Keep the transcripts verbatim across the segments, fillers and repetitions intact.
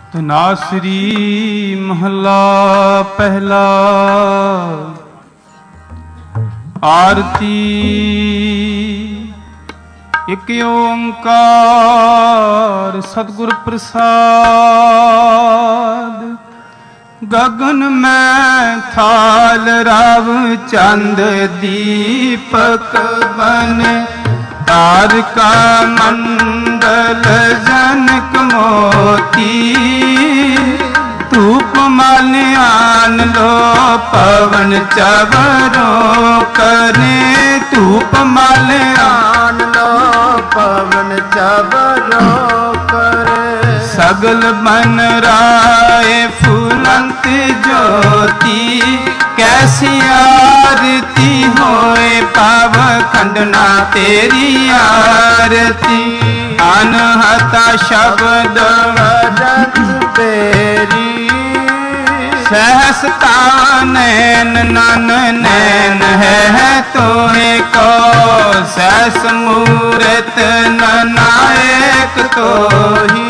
ਧਨਾਸਰੀ ਮਹੱਲਾ ਪਹਿਲਾ। ਆਰਤੀ ਇਕ ਓੰਕਾਰ ਸਤਿਗੁਰ ਪ੍ਰਸਾਦ। ਗਗਨ ਮੈਂ ਥਾਲ ਰਵ ਚੰਦ ਦੀਪਕ ਬਨ ਤਾਰਕਾ ਮੰਡਲ ਜਨਕ ਮੋਤੀ। ਧੂਪ ਮਾਲਿਆਨ ਲੋ ਪਵਨ ਚਵਰੋਂ ਕਰੇ। ਧੂਪ ਮਾਲਿਆਨ ਲੋ ਪਵਨ ਚਵਰੋਂ ਕਰੇ। ਸਗਲ ਬਨ ਰਾਏ ਫੁਲੰਤ ਜੋਤੀ। कैसी आरती होए पाव खंडना तेरी आरती। अनहता शब्द वदन तेरी। सहसता नैन नन नैन है तोहे को। सहस मूरत ननायक तो ही।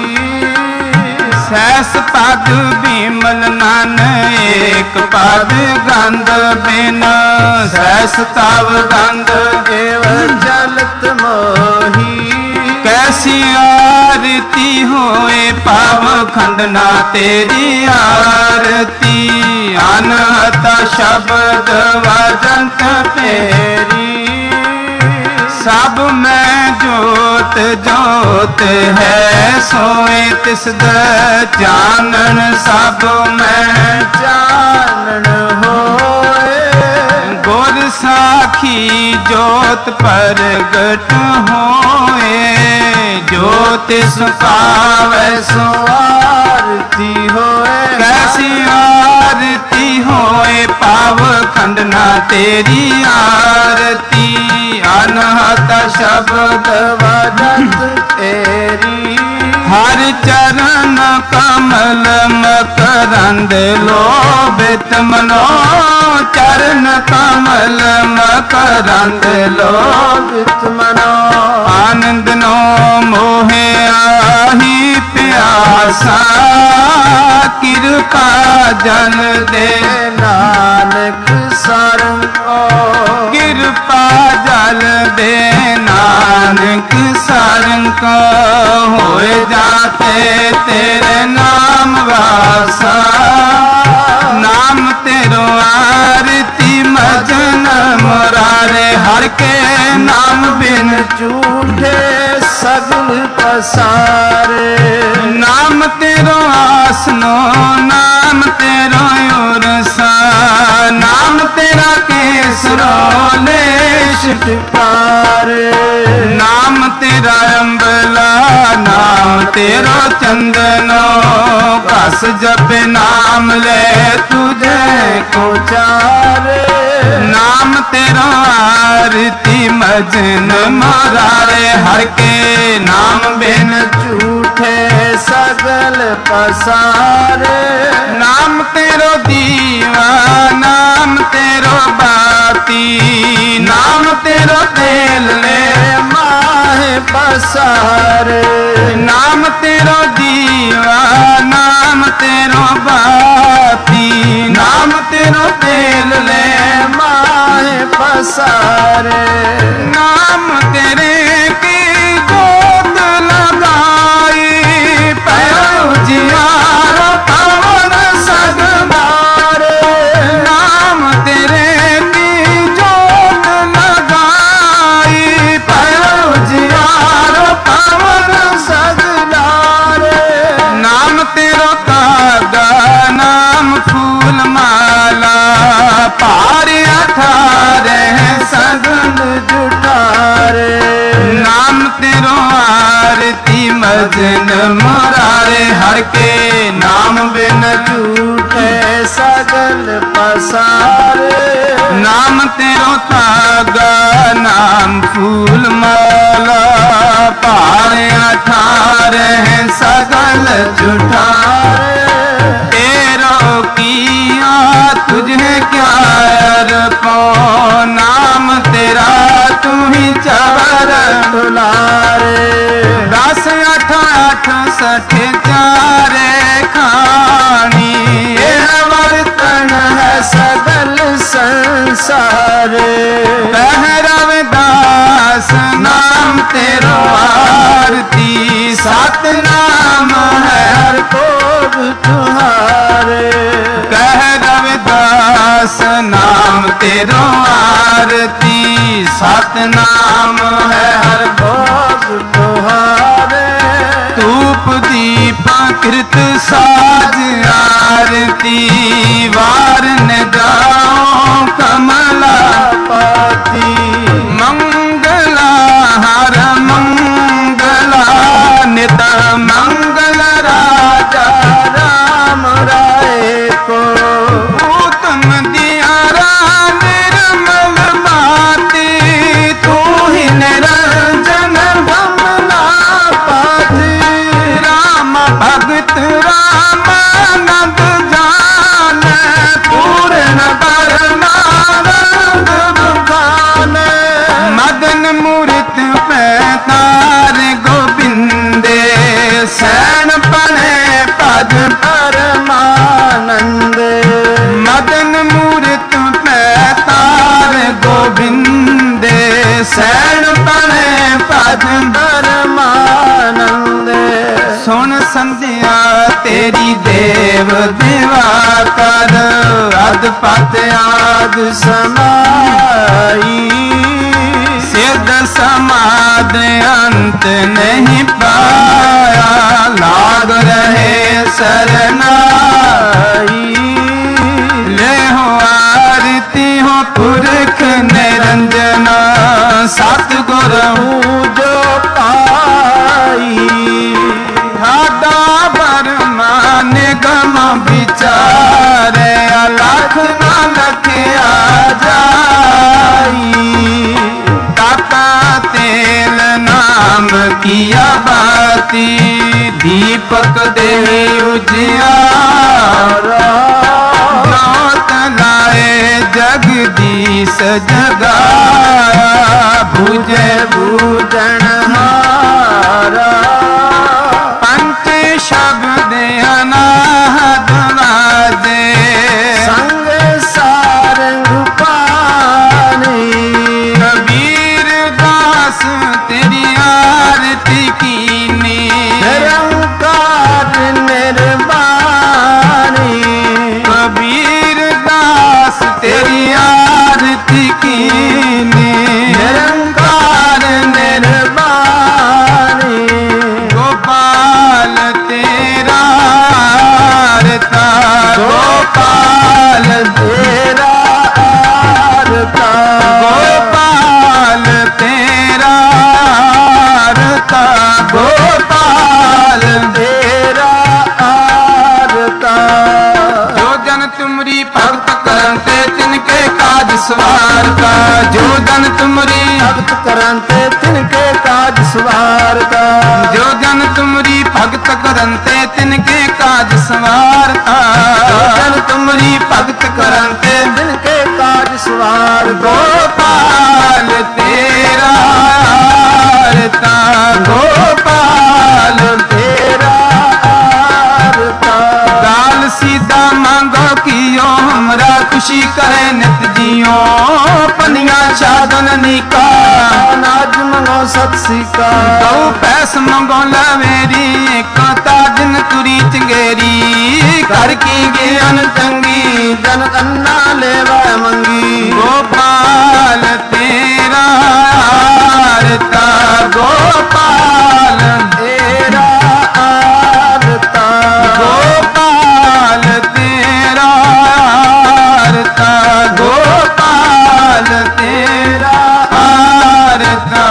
सहस पद बिमल नन एक पद गंध बिन। सहस तव गंध एव जलत मोही। कैसी आरती होए पाव खंडना तेरी आरती। अनहत शब्द वजंत फेरी। सब में जोत जोत है सोए तिस जानन। सब में जानन होए। गुर साखी जोत प्रगट होए। ज्योतिष पावै सो आरती होए। कैसी आरती होए पाव खंडना तेरी आरती। अनहत शब्द वदत तेरी। हर चरण कमल मकरंद लोभित मनो। चरण कमल मकरंद लोभित मनो। आनंद नो मोहे आही प्यासा। कृपा जन दे नानक सरन को। कृपा जल दे नानक सरन को। होए जाते तेरे नाम वासा। नाम तेरो आरती मजन मुरारे। हर के नाम बिन झूठे सगल पसारे। नाम तेरो आसनो नाम तेरो उरसा। नाम तेरा केसरो लेश पारे। नाम तेरा अम्बला नाम तेरो चंदनो। कस जप नाम ले तुझे को चारे। नाम तेरा आरती मजन मुरारे। हर के नाम बिन झूठे सगल पसारे। नाम तेरो दीवा नाम तेरो बाती। नाम तेरो तेल ले माहे पसारे। नाम तेरो दीवा नाम तेरो बाती। नाम तेरो तेल ले माहे पसारे। नाम तेरे की जोत लगाई। पैरो जियारो पवन सगमारे। नाम तेरे की जोत लगाई। पैरो जियारो पवन सगलारे। नाम तेरो तागा नाम फूल माला। पार अठारे सगल जुटारे। नाम तेरो आरती मजन मुरारे। हर के नाम बिन झूठे सगल पसारे। नाम तेरो तागा नाम फूल माला। पार अठारे सगल जुटारे। तेरो किया तुझे क्या अर्पो। नाम तेरा तू ही चवर दुलारे। दस अठ अठ सठ चारे तुम्हारे। कह रविदास नाम तेरो आरती, सतनाम है हर भोग तुम्हारे। धूप दीप कृत साज आरती, वारन गाओ कमला पाती। मंगला हर मंगला नित मंगल राजा राम राय को उत्तम दियारा निर्मल माती, तू ही निरंजन कमला पाती। राम भगत रामानंद जान, पूर्ण परमानंद दुकान मदन मूर्त पैतार गोविंदे, सैन पने पद परमानंद। मदन मूर्त पैतार गोविंदे, सैन पने पद परमानंद। सुन संध्या तेरी देव देवा कर, अद पत आद समाई। सिद्ध समाध अंत नहीं पाया, लाग रहे शरणाई। ले हो आरती हो पुरख निरंजना, सतगुर जो पाई। हादा बर्मा निगम विचारे, अलख न लखिया जाई। ताता तेल नाम किया बाती, दीपक दे उजियारा। जोत लाए जगदीश जगाया, भुजे पूजन हारा। पंच शब्द अनाहत वाजे, संग सारंग पानी। कबीर दास तेरी आरती कीनी, निरंकार निर्वाणी। कबीर दास तेरी आरती कीनी, निरंकार निर्वाणी। गोपाल तेरा आरता, गोपाल तेरा आरता। गोपाल तेरा आरता, गोपाल तेरा आरता। जो जन तुमरी भक्त करते तिनके काज सवारता, जो जन तुमरी भक्त करंते तिनके काज सवारता। जो जन तुमरी भक्त करते तिनके काज सवारता, जो जन तुमरी भक्त करते तिनके काज सवार। गोपाल तेरा आरता, गोपाल तेरा आरता। गाल सीधा मांगो कियो हमरा खुशी करे नित जियो, पनिया साधन निका नाज मंगो सत्सिका। दो पैस मंगो लवेरी, काता दिन तुरी चंगेरी। कर की ज्ञान चंगी जन अन्ना लेवा मंगी। गोपाल तेरा आरता, गोपाल तेरा आरता। गोपाल तेरा आरता, गोपाल तेरा आरता।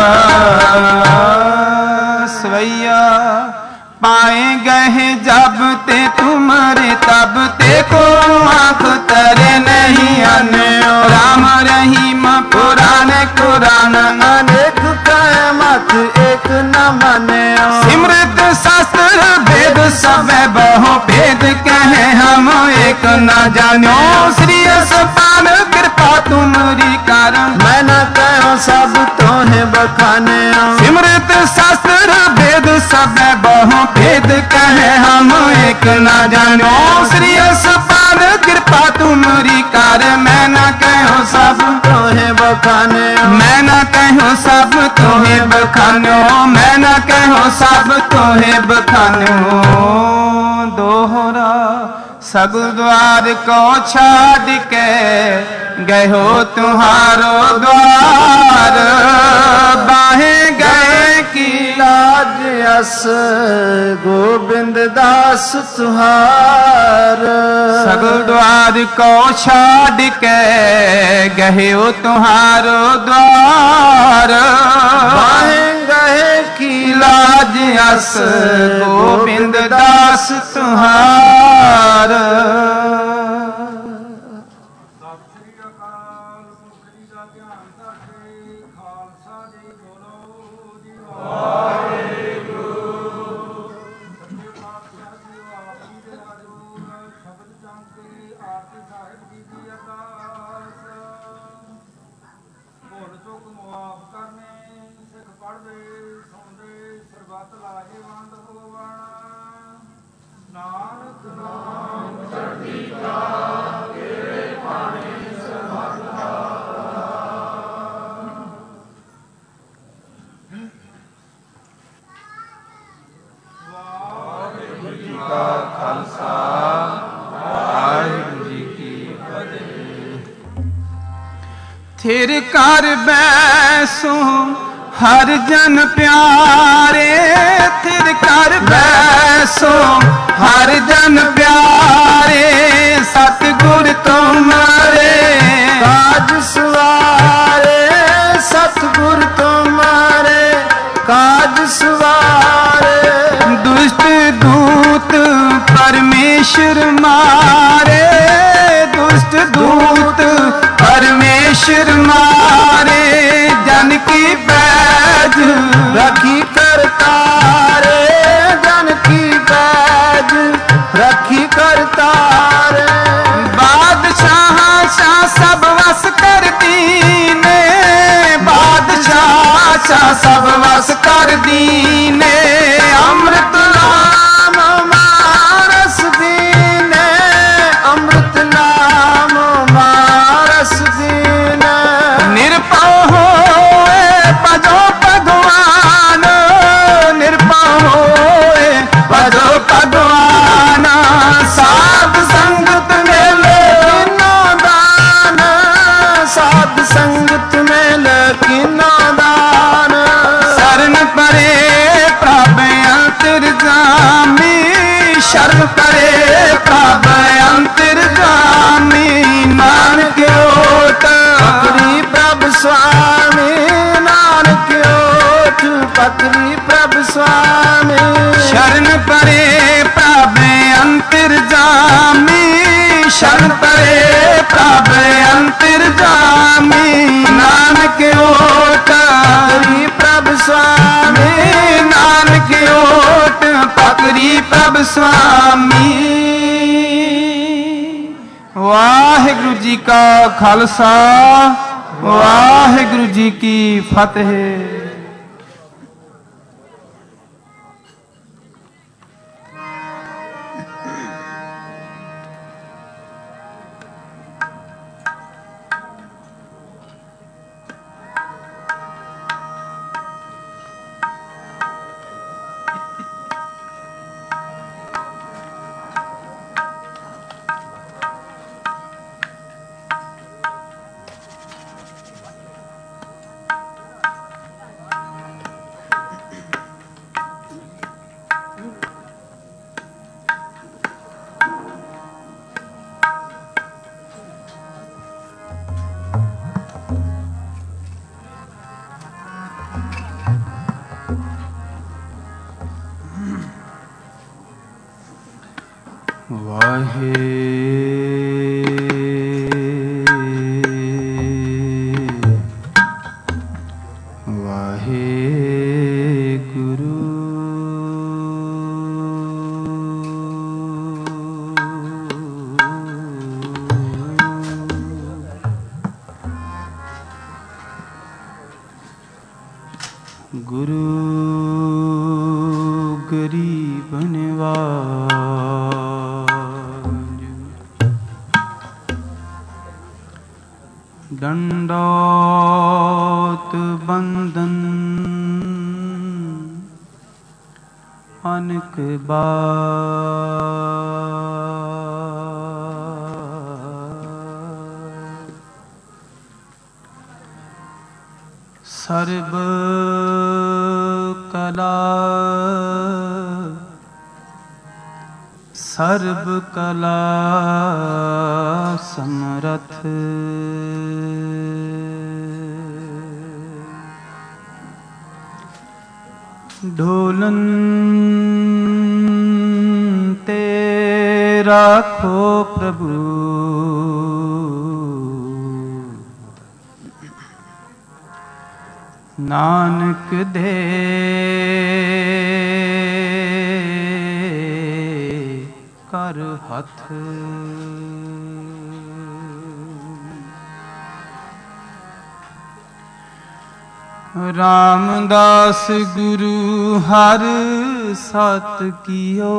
सवैया पाए गए जब ते तुम्हारे, तब ते को आँख तरे नहीं आने। राम रहीम पुराण कुरान, अनेक मत एक न माने। सिमृत शास्त्र वेद सब बहु भेद कहे हम एक ना जान्यो श्री असपान कृपा तुमरी कारण मैं न कहो सब तोहे बखाने सिमृत शास्त्र वेद सब बहु भेद कहे हम एक ना जान्यो श्री असपान कृपा तुमरी कारण मैं न कहो सब तोहे बखाने मैं न कहो सब तोहे बखान्यो मैं न कहो सब तोहे बखान्यो दोहरा सगुर द्वार को छाड़ के गयो तुम्हारो द्वार बाहे गए की लाज अस गोविंद दास तुहार सगुर द्वार को छाड़ के गयो तुम्हारो द्वार बाहे गए की लाज अस गोविंद दास तुहार थिर कर बैसो हर जन प्यारे थिर कर बैसो हर जन प्यारे सतगुर तुम्हारे काज सवारे सतगुर तुम्हारे काज सवारे दुष्ट दूत परमेश्वर मारे दुष्ट दूत परमेश्वर मारे जन की बैज रखी करतारे जन की बैज रखी करतारे बादशाह शाह सब वस कर दीने बादशाह शाह सब वस कर दीने अमृत नाम मारस दीने अमृत नाम मारस दीने निरपौ होए भजो भगवान निरपौ होए भजो भगवान साध संगत मेले किनो दान साध संगत में लकिनो दान शरण परे प्रभ अंतर्जामी शरण परे प्रभ अंतर्जामी नानक ओट पकड़ी प्रभ स्वामी नानक ओठ पकड़ी प्रभ स्वामी शरण परे प्रभ अंतर्जामी शरण परे प्रभ अंतर्जामी नानक ओट पकड़ी प्रभ स्वामी नानक ओट पकड़ी प्रभ स्वामी वाहिगुरु जी का खालसा वाहिगुरु जी की फतेह। वाहे वाहे गुरु ਗਰੀਬ ਨਿਵਾਜ। ਡੰਡੋਤ ਬੰਦਨ ਅਨਕ ਬਾਰ। ਸਰਬ ਕਲਾ ਸਰਬ ਕਲਾ ਸਮਰਥ। ਢੋਲਨ ਤੇ ਰਾਖੋ ਪ੍ਰਭੂ, ਨਾਨਕ ਦੇ ਕਰ ਹੱਥ। ਰਾਮਦਾਸ ਗੁਰੂ ਹਰ ਸਤ ਕੀਓ,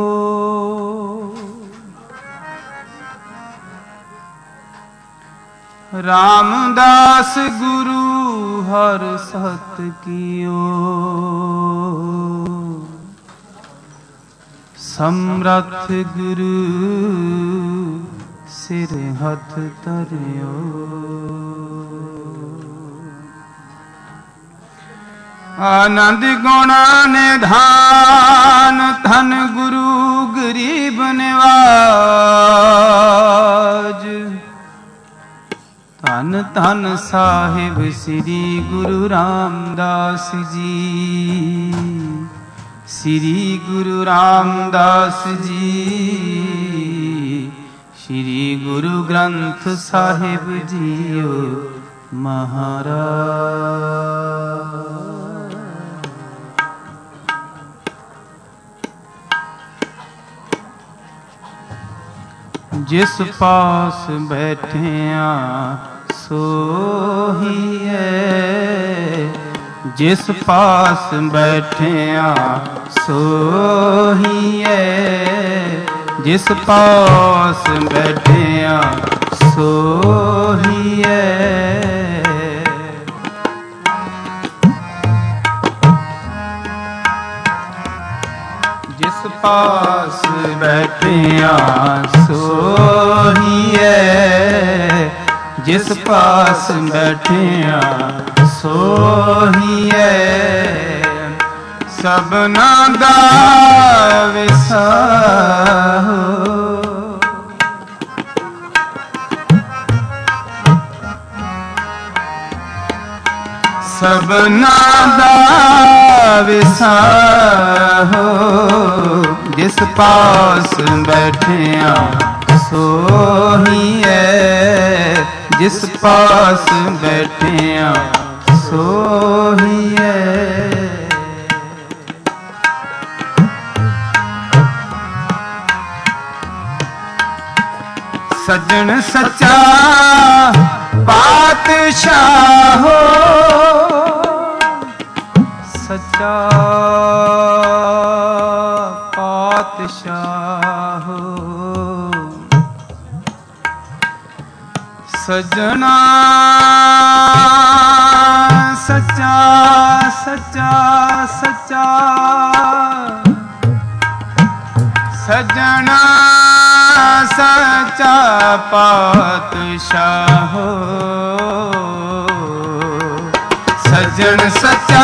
ਰਾਮਦਾਸ ਗੁਰੂ ਹਰ ਸਤ ਕੀਓ। ਸਮਰੱਥ ਗੁਰੂ ਸਿਰ ਹੱਥ ਧਰਿਓ। ਆਨੰਦ ਗੁਣ ਨਿਧਾਨ ਧਨ ਗੁਰੂ ਗਰੀਬ ਨਿਵਾਜ। ਧੰਨ ਧੰਨ ਸਾਹਿਬ ਸ੍ਰੀ ਗੁਰੂ ਰਾਮਦਾਸ ਜੀ, ਸ੍ਰੀ ਗੁਰੂ ਰਾਮਦਾਸ ਜੀ, ਸ੍ਰੀ ਗੁਰੂ ਗ੍ਰੰਥ ਸਾਹਿਬ ਜੀਓ ਮਹਾਰਾਜ। ਜਿਸ ਪਾਸ ਬੈਠਿਆ ਸੋਹੀਐ, ਜਿਸ ਪਾਸ ਬੈਠਿਆ ਸੋਹੀਐ, ਜਿਸ ਪਾਸ ਬੈਠਿਆ ਸੋਹੀਐ। ਜਿਸ ਪਾਸ ਬੈਠਿਆ ਸੋਹੀਐ, ਜਿਸ ਪਾਸ ਬੈਠਿਆ ਸੋਹੀਐ। ਸਭਨਾ ਦਾ ਵਿਸਾਹੋ, ਸਭਨਾ ਦਾ ਵਿਸਾਹੋ। ਜਿਸ ਪਾਸ ਬੈਠਿਆ ਸੋਹੀਐ, ਜਿਸ ਪਾਸ ਬੈਠਿਆ ਸੋਹੀਐ। ਸੱਜਣ ਸੱਚਾ ਪਾਤਸ਼ਾਹੋ, ਸੱਚਾ ਪਾਤਸ਼ਾਹੋ। ਸੱਜਣਾ ਸੱਚਾ ਸੱਚਾ ਸੱਚਾ, ਸੱਜਣਾ ਸੱਚਾ ਪਾਤਸ਼ਾਹੋ। ਸੱਜਣ ਸੱਚਾ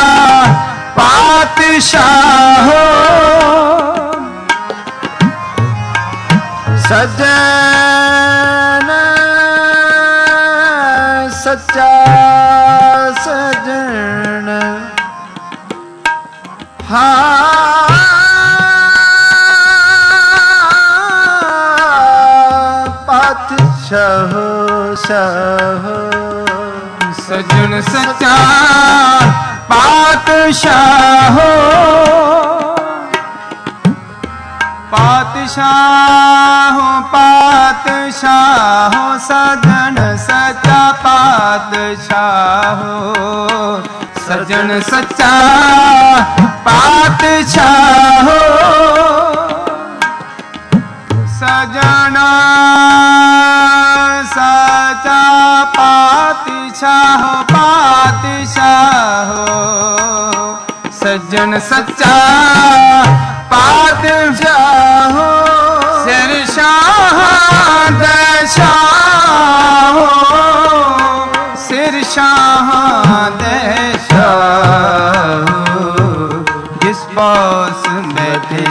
ਪਾਤਸ਼ਾਹੋ, ਸੱਜਣ ਸੱਚਾ ਸੱਜਣ ਹਾਂ ਪਾਤਸ਼ਾਹੋ ਸ਼ਾਹੋ। ਸੱਜਣ ਸੱਚਾ ਪਾਤਸ਼ਾਹੋ, ਪਾਤਸ਼ਾਹੋ ਪਾਤਸ਼ਾਹੋ। ਸੱਜਣ ਸੱਚਾ ਪਾਤਸ਼ਾਹੋ, सजन सच्चा पातशाह हो, सजना सच्चा पातशाह पातशाह हो, सजन सच्चा पातशाह हो, सिर शाह दशाह हो, सिर शाह दशाह हो, जिस पास बैठे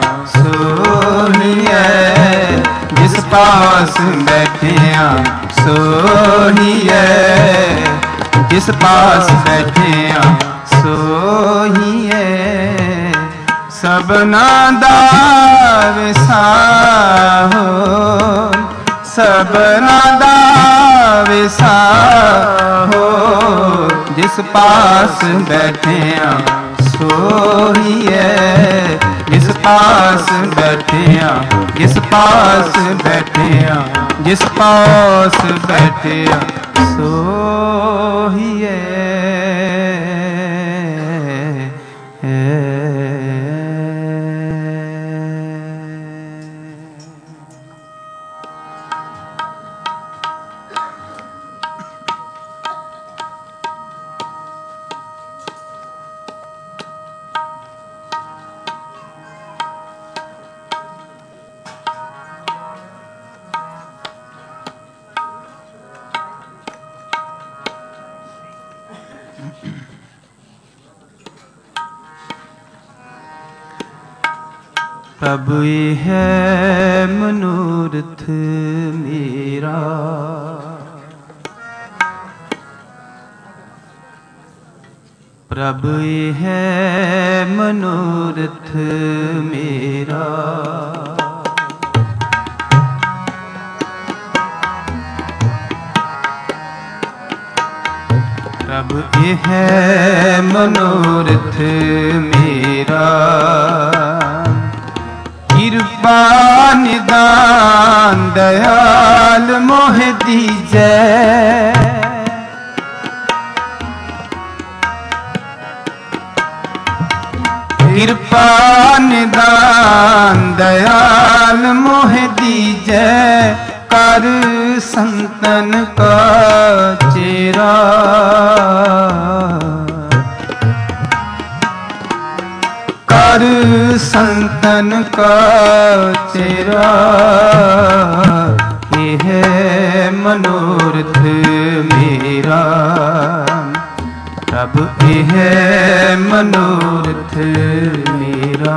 सोनिए, जिस पास बैठे सोनिए, जिस पास बैठे सोहिए, सबना दा विसाह हो, सबना दा विसाह हो, जिस पास बैठे सोहिए, जिस पास बैठे जिस पास बैठे जिस पास बैठे सोहिए। प्रभु है मनोरथ मेरा, प्रभु है मनोरथ मेरा, प्रभु है मनोरथ मेरा, कृपा निदान दयाल मोह दीजै, कृपा निदान दयाल मोह दीजै, कर संतन का चेरा, कर संतन का चेरा, ये है मनोरथ मेरा, प्रभु ये है मनोरथ मेरा।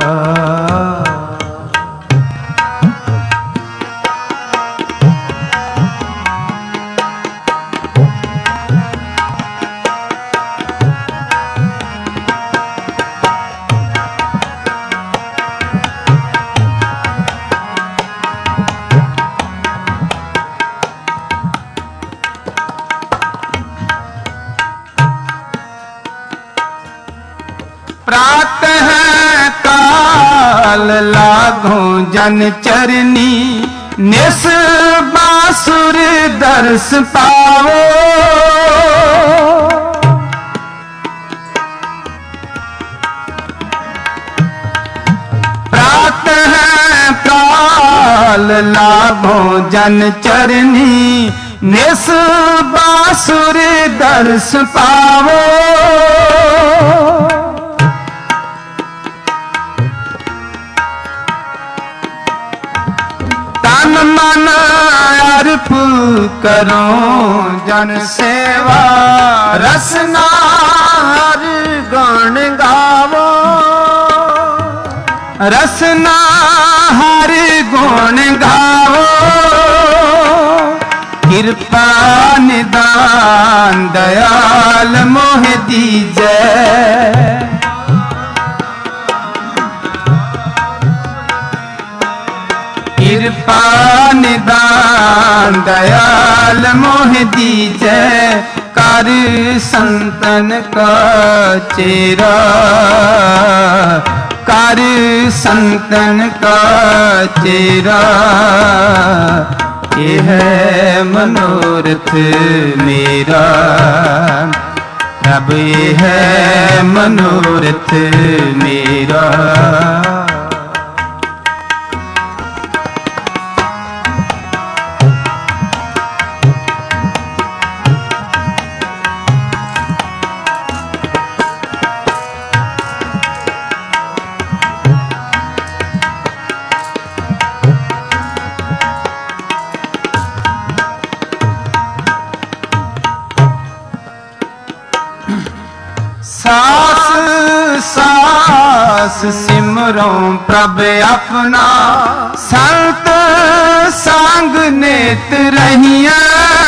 प्रातः काल लागो जन चरनी, निस बासुर दर्श पावो, प्रातः काल लागो जन चरनी, निस बासुर दर्श पावो, तन मन अर्प करो जन सेवा, रसना हर गुण गावो, रसना हर गुण गावो, कृपा निदान दयाल मोह दीजै, कृपा निदान दयाल मोह दीजै, कर संतन का चेरा, कर संतन का चेरा, ये है मनोरथ मेरा, प्रभु ये है मनोरथ मेरा। सास सास सिमरो प्रभ अपना, संत संग नेत रहिया।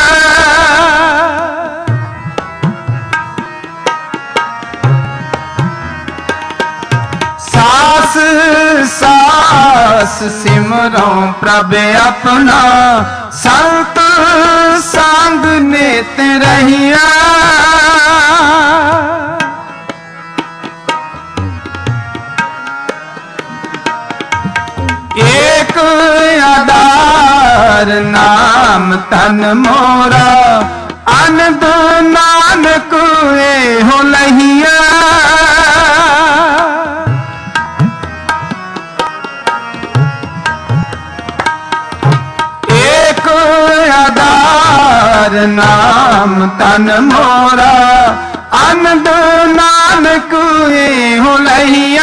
सास सास सिमरो प्रभ अपना, संत संग नेत रहिया। एक आधार नाम तन मोरा, अनंत नानक ए हो लहिया। एक आधार नाम तन मोरा, अनंत नानक ए हो लहिया।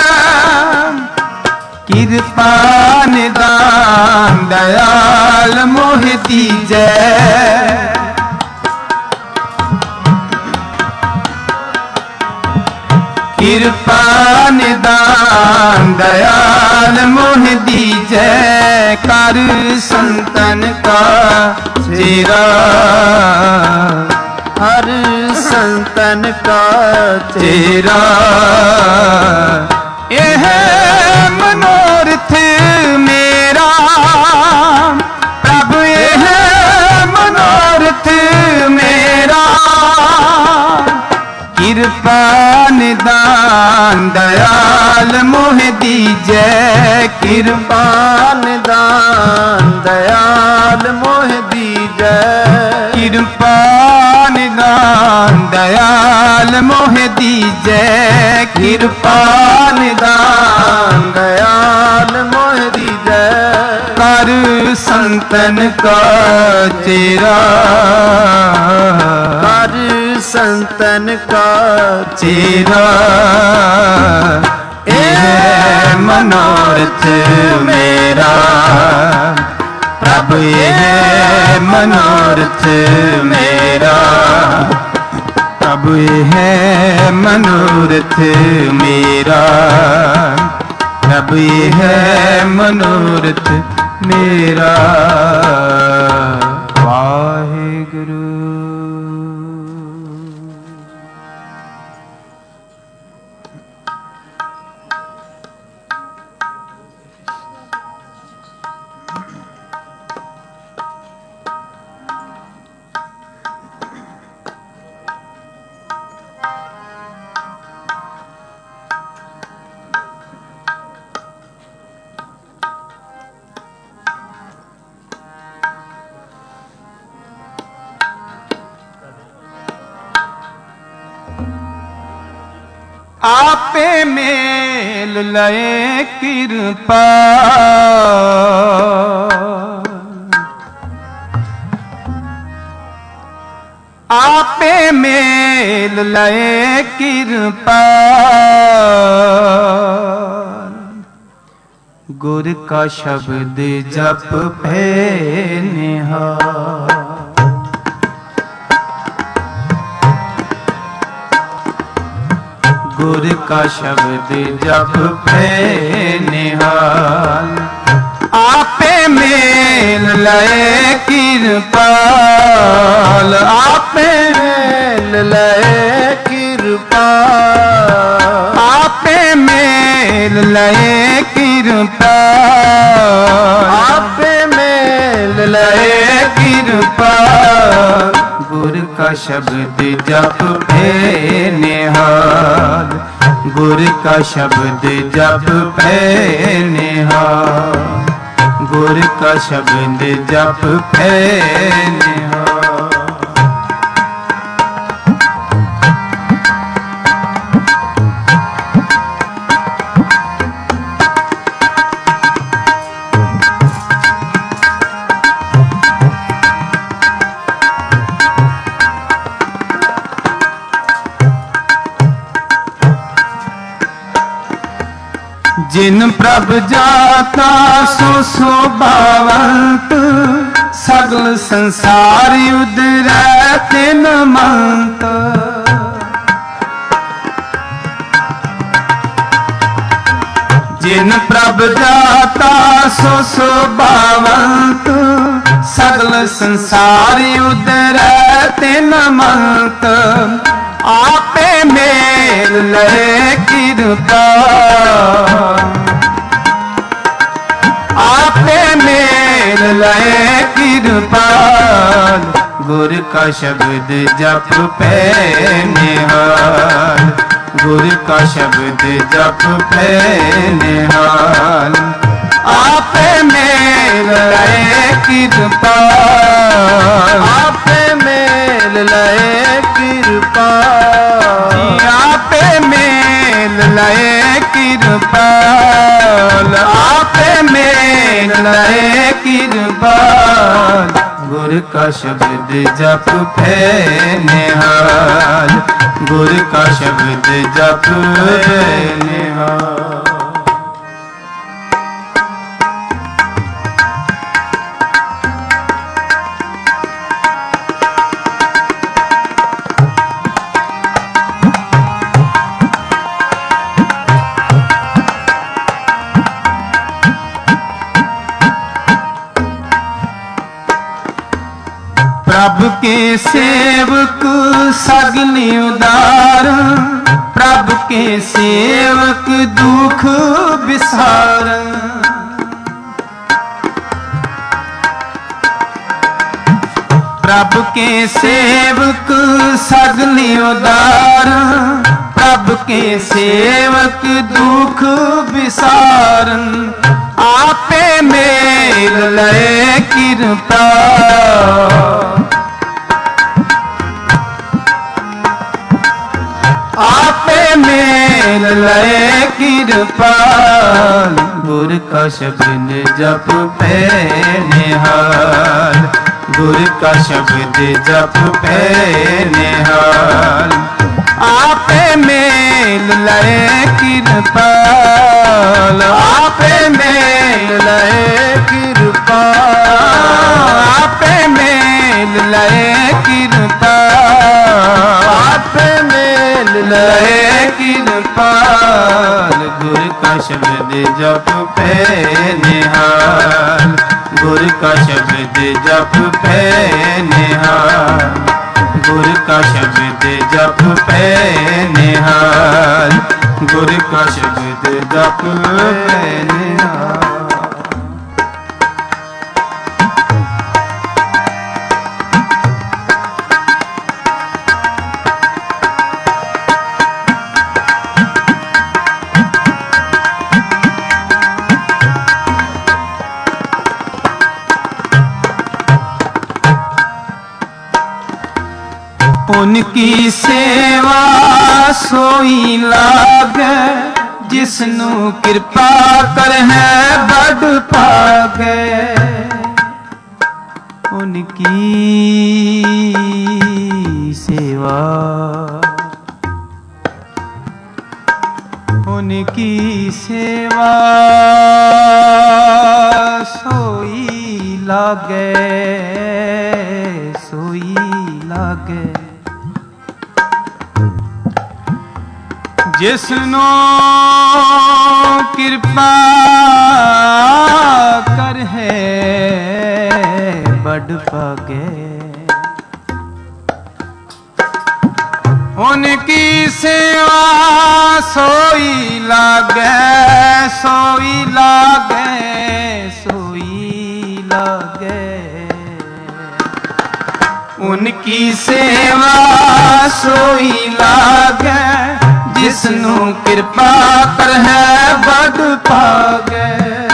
कृपा निदान दयाल मोह दीजै, कृपा निदान दयाल मोह दीजै। कर संतन का चेरा, हर संतन का चेरा। यह मनोरथ मेरा, प्रभु यह मनोरथ मेरा। कृपा निदान दयाल मोह दीजै, कृपा निदान दयाल मोह दीजै। कृपा निदान दयाल मोह दीजै, कृपा निदान दयाल मोह दीजै। कर संतन का चेरा, कर संतन का चेरा। यह मनोरथ मेरा, प्रभु यह मनोरथ मेरा। प्रभु यह मनोरथ मेरा, प्रभु यह मनोरथ मेरा। वाहिगुरु। आपे मेल लए कृपा, आपे मेल लए कृपा। गुर का शब्द जप पे निहार, गुर का शब्द जप पे निहाल। आपे मेल लए कृपाल, आपे मेल लए कृपाल। आपे मेल लए कृपाल, आपे मेल लए कृपाल। गुर का शब्द जप पे निहाल, गुर का शब्द जप पे निहाल, गुर का शब्द जप पे निहाल। जिन प्रभ जाता सो शोभावंत, सगल संसार उदरै तिन मंत। जिन प्रभ जाता सो शोभावंत, सगल संसार उदरै तिन मंत। आपे मेल ले कृपा, आपे मेल ले कृपाल। गुर का शब्द जप पे निहाल, गुर का शब्द जप पे निहाल। आपे मेल ले कृपा, आपे मेल लए कृपा, आपे मेल लए कृपाल। आपे मेल लए कृपाल। गुर का शब्द जप पे निहाल, गुर का शब्द जप पे निहाल। प्रभ के सेवक सगली उदार, प्रभ के सेवक दुख विसार। प्रभ के सेवक सगली उदार, प्रभ के सेवक दुख विसारन। आपे मेल लए कृपा, आपे मेल लए कृपाल। गुर का शब्द जप पे निहाल, गुर का शब्द जप पे निहाल। आपे मेल लए कृपाल, आपे मेल लए कृपाल। आपे मेल लए कृपाल, आपे मेल लए कृपाल। गुर का शब्द जप पे निहाल, गुर का शब्द जप पे निहाल। गुर का शब्द जप पे निहाल, गुर का शब्द जप पे निहाल। उनकी सेवा सोई लागे, जिसनु कृपा कर है बड़ पागे। उनकी सेवा, उनकी सेवा सोई लागे, सोई लागे। जिसनो कृपा कर है बड़ पागे। उनकी सेवा सोई लागे, सोई लागे, सोई लागे। उनकी सेवा सोई लागे, जिसनु कृपा कर है बड़ पागे।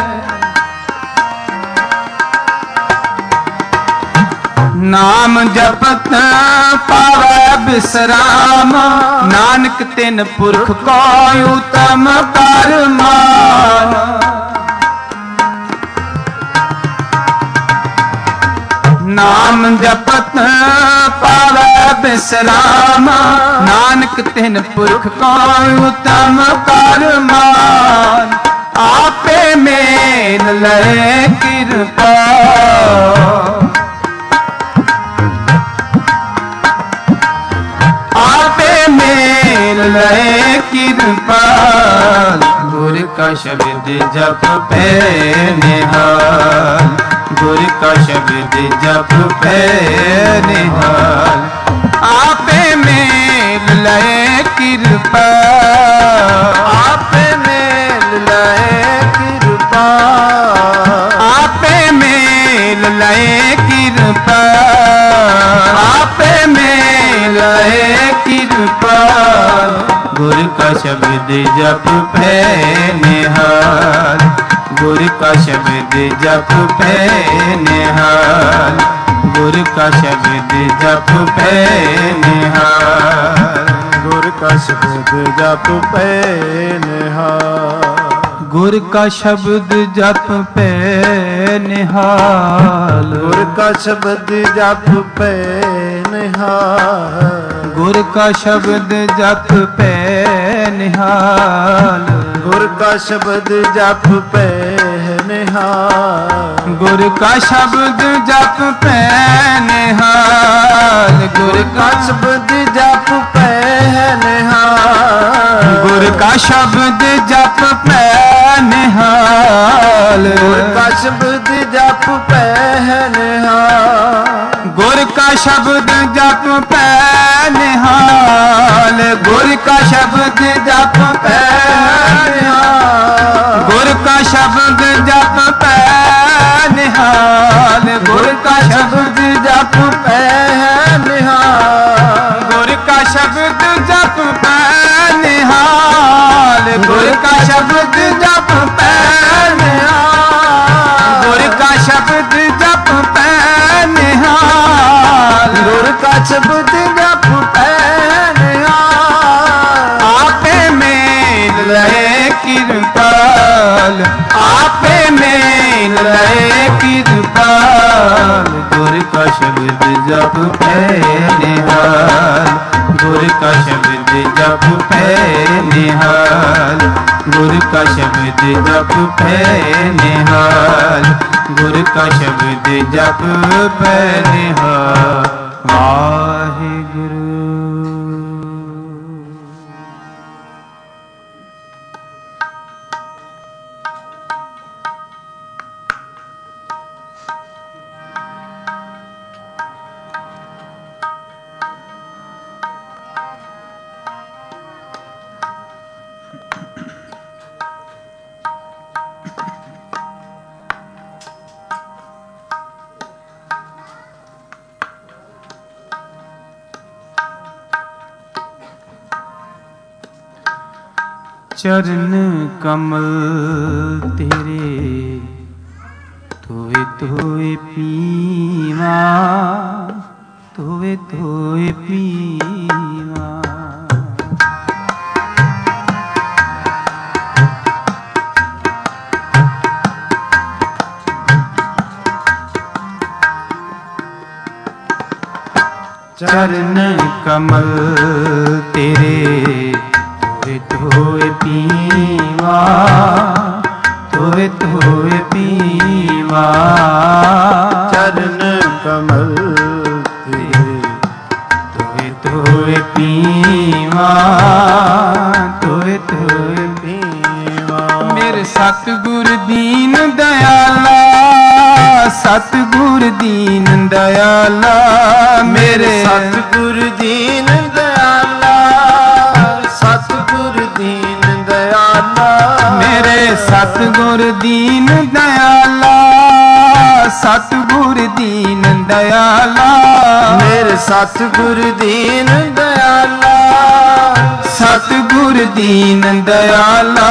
नाम जपत पावै बिसराम, नानक तिन पुरख को उत्तम कर मान। नाम जपत पावै बिसराम, नानक तिन पुरख को उत्तम कर मान। लय कृपा। आपे मेल लय कृपा। गुर का शब्द जप पे निहाल, गुर का शब्द जप पे निहाल। आपे मेल लय कृपा। आपे मेल लय कृपा। आपे मेल लय कृपा। आपे मेल लय कृपा। गुर का शब्द जप पे निहाल, गुर का शब्द जप पे निहाल, गुर का शब्द जप पे निहाल। गुर का शब्द जप पे निहाल। गुर का शब्द जप पे निहाल। गुर का शब्द जप पे निहाल। गुर का शब्द जप पे निहाल। गुर का शब्द जप पे निहाल। गुर का शब्द जप पे निहाल। गुर का शब्द जप पे निहाल। गुर का शब्द जप पे निहाल। गुर का शब्द जप पे निहाल। गुर का शब्द जप पे निहाल। गुर का शब्द जप पे निहाल। गुर का शब्द जप पे निहाल। गुर का शब्द जप पे निहाल। गुर का शब्द जप पे निहाल। गुर का शब्द जप पे निहाल। गुर का शब्द जप पे निहाल। गुर का शब्द जप पे निहाल। आपे मेल लय कृपाल। आपे मेल लय कृपाल। गुर का शब्द जप पे निहाल। गुर का शब्द जप पे निहाल। गुर का शब्द जप पे निहाल। गुर का शब्द जप पे निहाल। वाहिगुरु। चरण कमल तेरे धोए धोए पीवा, धोए धोए पीवा। चरण कमल तेरे धोए धोए पीवा, धोए धोए पीवा। चरण कमल तेरे धोए धोए पीवा, धोए धोए पीवा। मेरे सतगुर दीन दयाला, सतगुर दीन दयाला। मेरे सतगुर दीन दयाला, सतगुर दीन दयाला। मेरे सतगुर दीन दयाला, सतगुर दीन दयाला। मेरे सतगुर दीन दयाला, सतगुर दीन दयाला।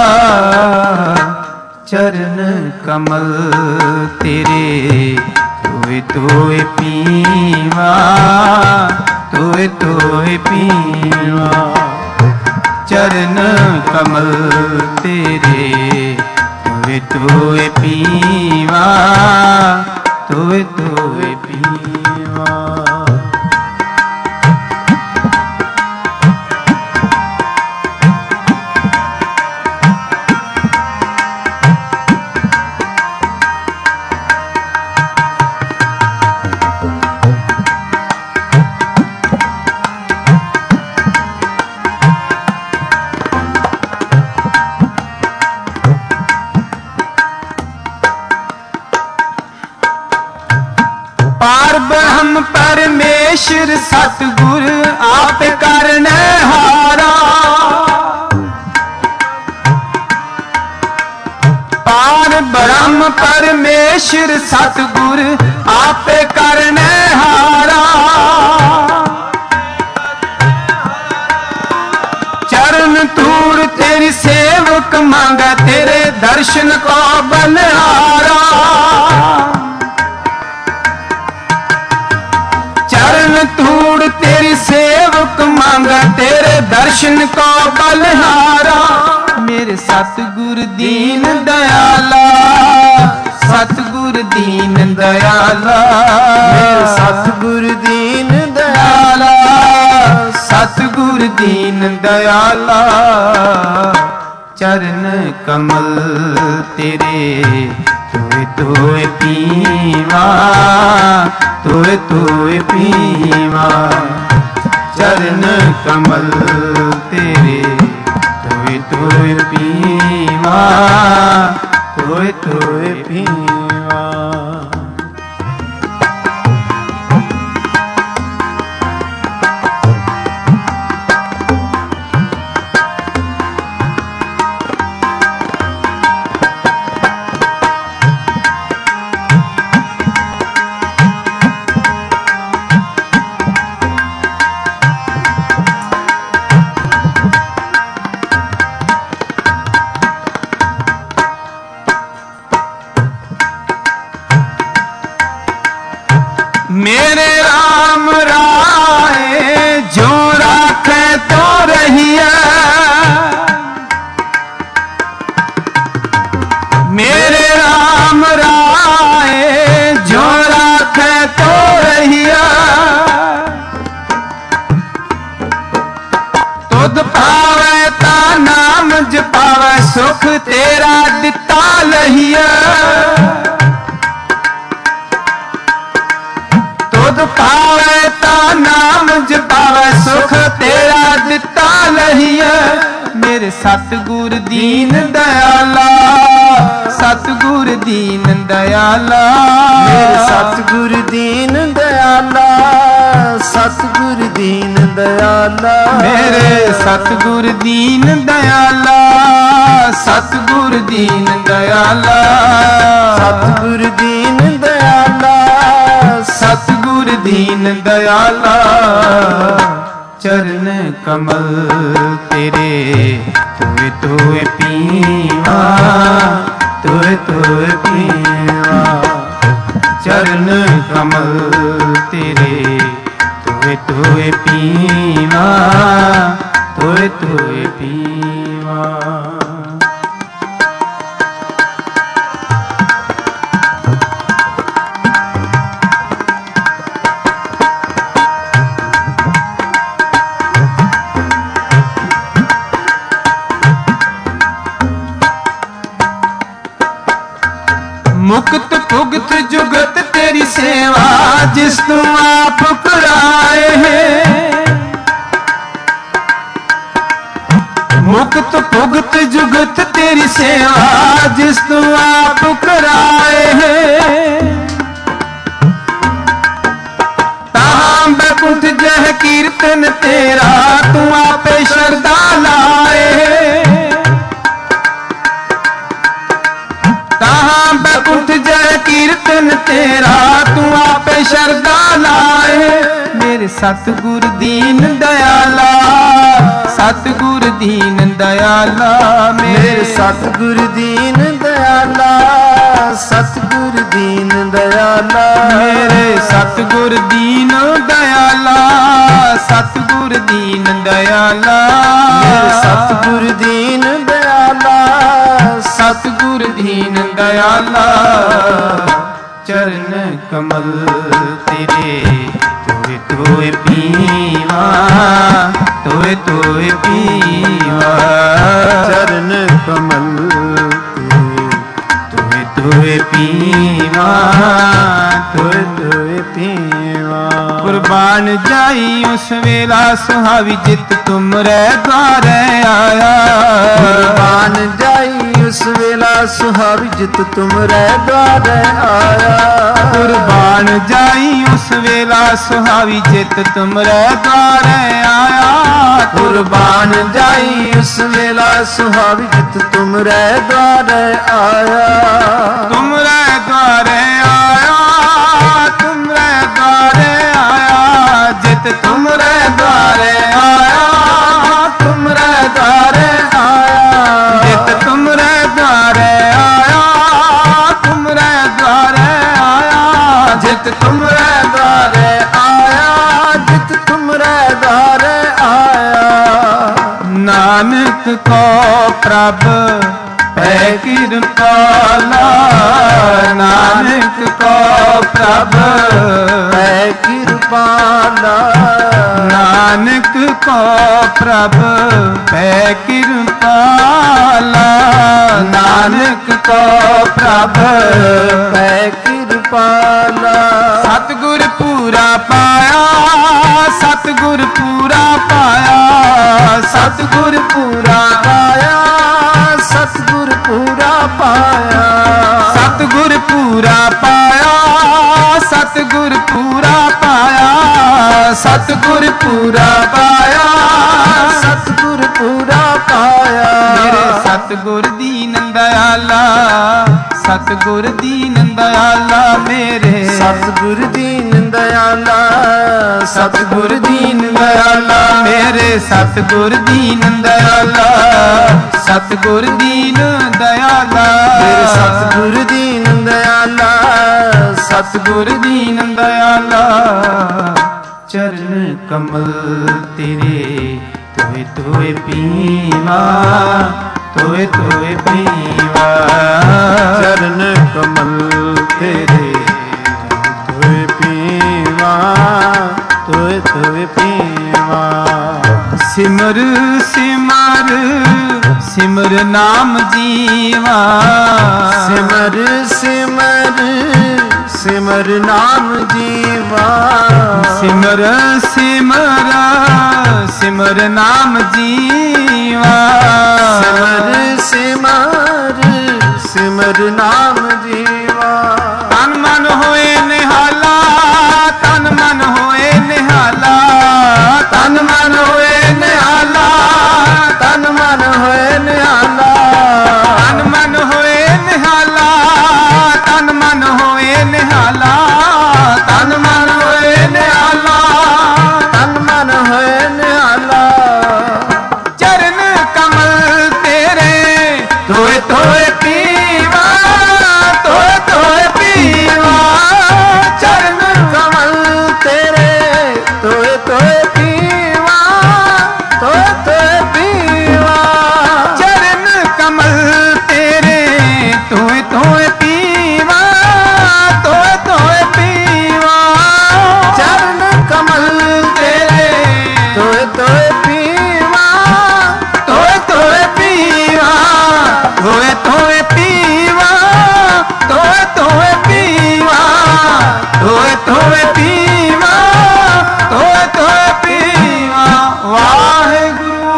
चरण कमल तेरे धोए धोए पीवा, धोए धोए पीवा। चरण कमल तेरे धोए धोए पीवा, धोए धोए पीवा। परमेश्वर सतगुर आप करने हारा। पार ब्रह्म परमेश्वर सतगुर आप करने हारा। चरण तूड़ तेरी सेवक मांगा तेरे दर्शन को बलिहारा। चरण तूड़ तेरी सेवक मांगा तेरे दर्शन को बलिहारा। मेरे सतगुर दीन दयाला, सतगुर दीन दयाला, मेरे सतगुर दीन दयाला, सतगुर दीन दयाला। चरण कमल तेरे तोए तोए पीवा, तोए तोए पीवा। चरण कमल तेरे तोए तोए पीवा, तोए तोए पीवा। मेरे राम राय जो राखे तो रहिया। मेरे राम राय जो राखे तो रहिया। तुद पावे ता नाम जपावे सुख तेरा दिता लहिया। पावे ता नाम जपावे सुख तेरा दिता लहिया। मेरे सतगुर दीन दयाला, सतगुर दीन दयाला, मेरे सतगुर दीन दयाला, सतगुर दीन दयाला। मेरे सतगुर दीन दयाला, सतगुर दीन दयाला, सतगुर दीन दयाला, सतगुर दीन दयाला। चरण कमल तेरे तोए तोए पीवा, तोए तोए पीवा। चरण कमल तेरे तोए तोए पीवा, तोए तोए पीवा। मुक्त भुगत जुगत तेरी सेवा जिस तू आप कराए हैं। मुक्त भुगत जुगत तेरी सेवा जिस तू आप कराए हैं। तां बैकुंठ जह कीर्तन तेरा तू आपे शरदा लाए। बैकुंठ जय कीर्तन तेरा तू आपे शरदा लाए। मेरे सतगुर दीन दयाला, सतगुर दीन दयाला। मेरे सतगुर दीन दयाला, सतगुर दीन दयाला। मेरे सतगुर दीन दयाला, सतगुर दीन दयाला। मेरे सतगुर दीन दयाला, सतगुर दीन दयाला। चरण कमल तेरे तोए तोए पीवा, तोए तोए पीवा। चरण कमल तोए तोए पीवा, तोए तोए पीवा। कुर्बान जाई उस वेला सुहावी जित तुमरे द्वारे आया। कुर्बान जाई उस वेला सुहावी जित तुमरे द्वारे आया। कुर्बान जाई उस वेला सुहावी जित तुमरे द्वारे आया। कुर्बान जाई उस वेला सुहावी जित तुमरे द्वारे आया। तुमरे द्वारे आया, तुमरे द्वारे आया, जित तुमरे द्वारे आया, तुमरे द्वारे आया, जित तुमरे द्वारे आया, तुमरे द्वारे आया, जित तुमरे द्वारे आया, जित तुमरे द्वारे आया। नानक को प्रभ है कृपाला, नानक को प्रभ है कृपाला। नानक को प्रभ है कृपाला, नानक को प्रभ है कृपाला। सतगुर पूरा पाया, सतगुर पूरा पाया, सतगुर पूरा पाया, सतगुर पूरा पाया। सतगुर पूरा पाया, सतगुर पूरा पाया, सतगुर पूरा पाया, सतगुर पूरा पाया। मेरे सतगुर दीन दयाला, सतगुर दीन दयाला, मेरे सतगुर दीन दयाला, सतगुर दीन दयाला, मेरे सतगुर दीन दयाला, सतगुर दीन दयाला, मेरे सतगुर दीन दयाला, सतगुर दीन दयाला। चरण कमल तेरे तोए तोए पीवा, तोए तोए पीवा। चरण कमल तेरे तोए पीवा, तोए तोए पीवा। सिमर सिमर सिमर नाम जीवा, सिमर सिमर सिमर नाम जीवा। सिमर सिमर सिमर नाम जीवा। सिमर सिमर सिमर नाम जीवा। तन मन होए निहाला, तन मन होए निहाला, तन मन होए निहाला, तन मन होए निहाला। तन मन होए निहाला, तन मन होए निहाला, तन मन होए निहाला, तन मन होए निहाला। चरण कमल तेरे तोए तोए पीवा, तोए तोए पीवा। चरण कमल तेरे तोए तोए पीवा, तोए तोए पीवा। चरण कमल तेरे तोए तोए पीवा, तोए तोए पीवा। चरण कमल तेरे तोए तोए पीवा, तोए तोए पीवा, तोए तोए पीवा, तोए तोए पीवा, तोए तोए पीवा, तोए तोए पीवा। वाहिगुरु।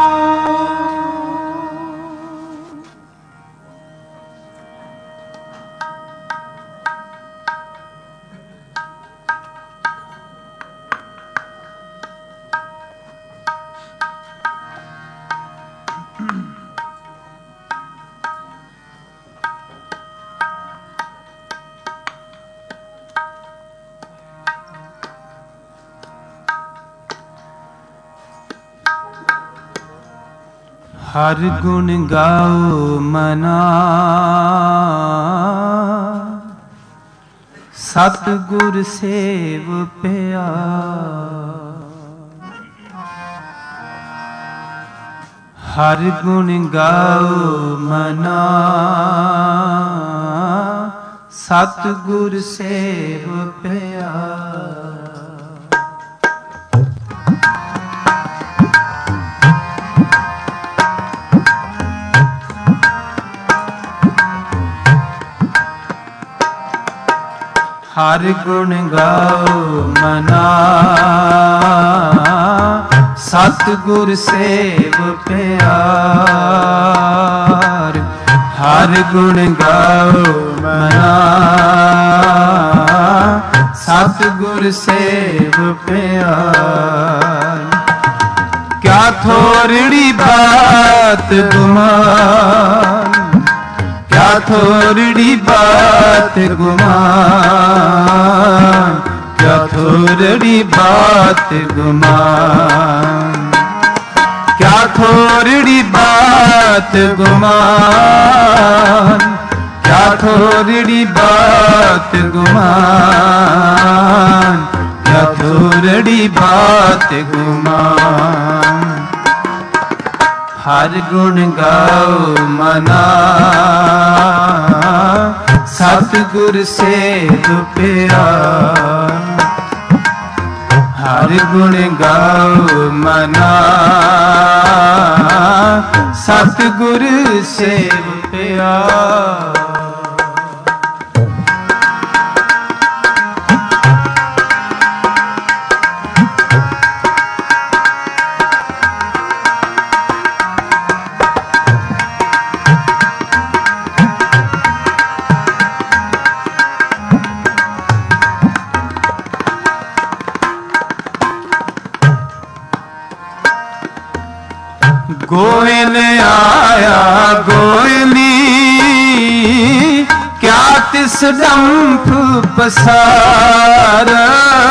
हर गुण गाओ मना, सतगुर सेव प्यार। हर गुण गाओ मना, सतगुर सेव प्यार। हर गुण गाओ मना, सतगुर सेव प्यार। हर गुण गाओ मना सतगुर सेव प्यार। क्या थोड़ी बात गुमान, क्या थोड़ी बात गुमान, क्या थोड़ी बात गुमान, क्या थोड़ी बात गुमान, क्या थोड़ी बात गुमान, क्या थोड़ी बात गुमान। हर गुण गाओ मना सतगुर सेव प्यार। हर गुण गाओ मना सतगुर सेव प्यार। गोयल आया गोयली, क्या तिस डंफ पसारा।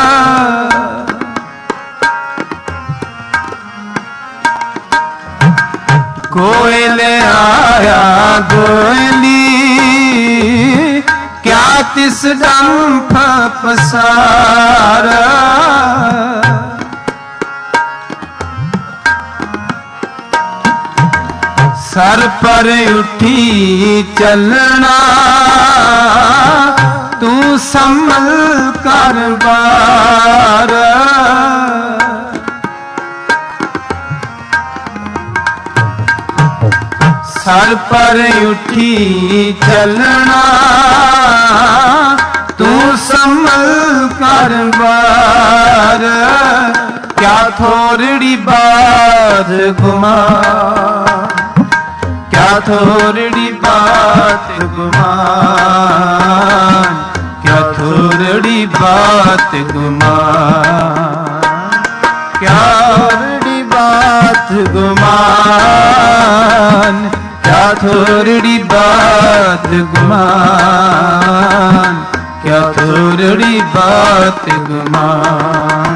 गोयल आया गोयली, क्या तिस डंफ पसारा। सर पर उठी चलना तू संभल कर बार। सर पर उठी चलना तू संभल कर बार। क्या थोड़ी बात गुमान, क्या थोड़ी बात गुमान, क्या थोड़ी बात गुमान, क्या थोड़ी बात गुमान, क्या थोड़ी बात गुमान, क्या थोड़ी बात गुमान।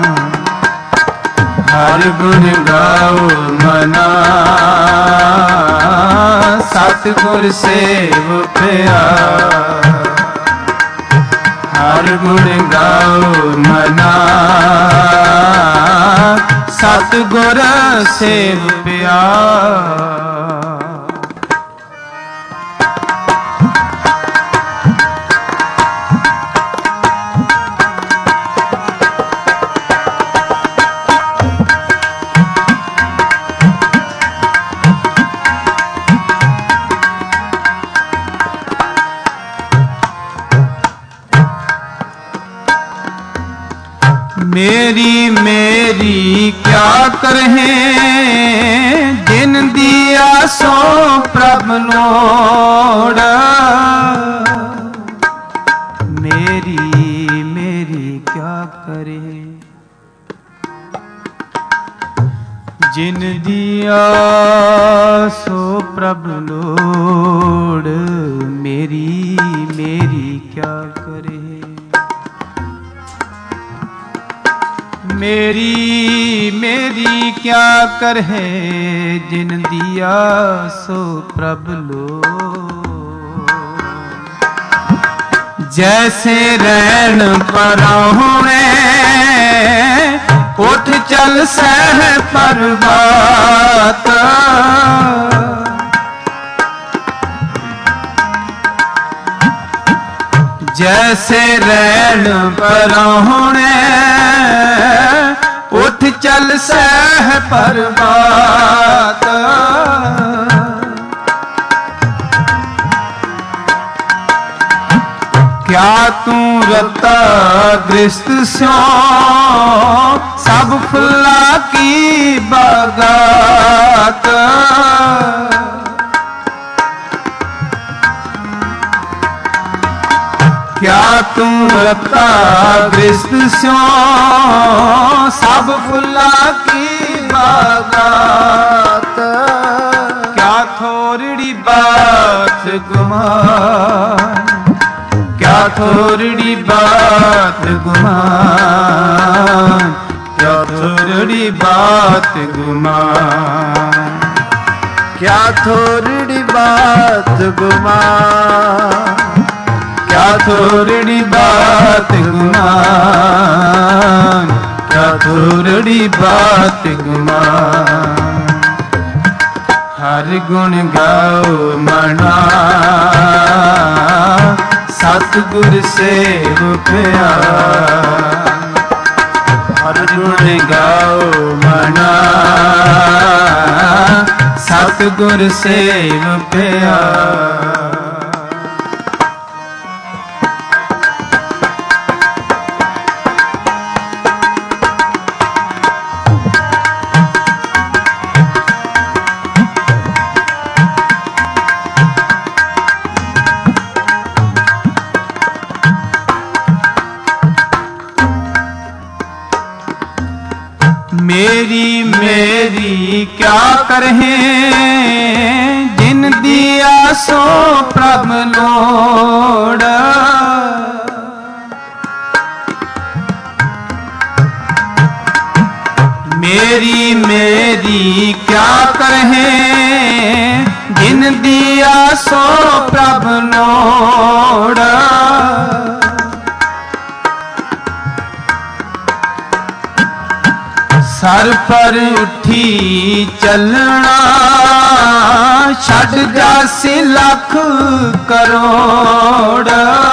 हर गुण गाओ मना सतगुर सेव प्यार। हर गुण गाओ मना सतगुर सेव प्यार। मेरी मेरी क्या करें जिन दिया सो प्रभ लोड़। मेरी मेरी क्या करें जिन दिया सो प्रभ लोड़। मेरी मेरी क्या करे, मेरी मेरी क्या कर है जिन दिया सो प्रभ लो। जैसे रैन पराहुणे उठ चल सह पर्वत। जैसे रैन पराहुणे उठ चल सह पर्वत। क्या तू रता दृष्ट स्यो सब फुल्ला की बागात। क्या तुम रता गृहस्थ स्यो सब फुला की बागात। क्या थोड़ी बात गुमान, क्या थोड़ी बात गुमान, क्या थोड़ी बात गुमान, क्या थोड़ी बात गुमान, क्या थोड़ी बात गुमान, क्या थोड़ी बात गुमान। हर गुण गाओ मना सतगुर सेवकया। हर गुण गाओ मना सतगुर सेवकया। मेरी मेरी क्या करें जिन दिया सो प्रभ लोड़। मेरी मेरी क्या करें जिन दिया सो प्रभ लोड़। सर पर उठी चलना छड़ जासी लख करोड़।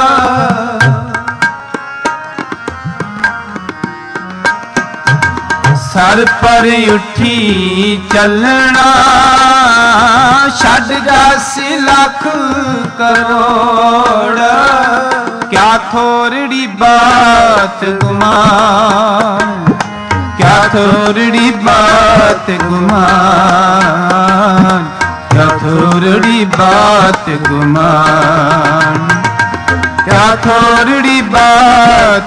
सर पर उठी चलना छड़ जासी लख करोड़। क्या थोड़ी बात गुमान, क्या थोड़ी बात गुमान, क्या थोड़ी बात गुमान, क्या थोड़ी बात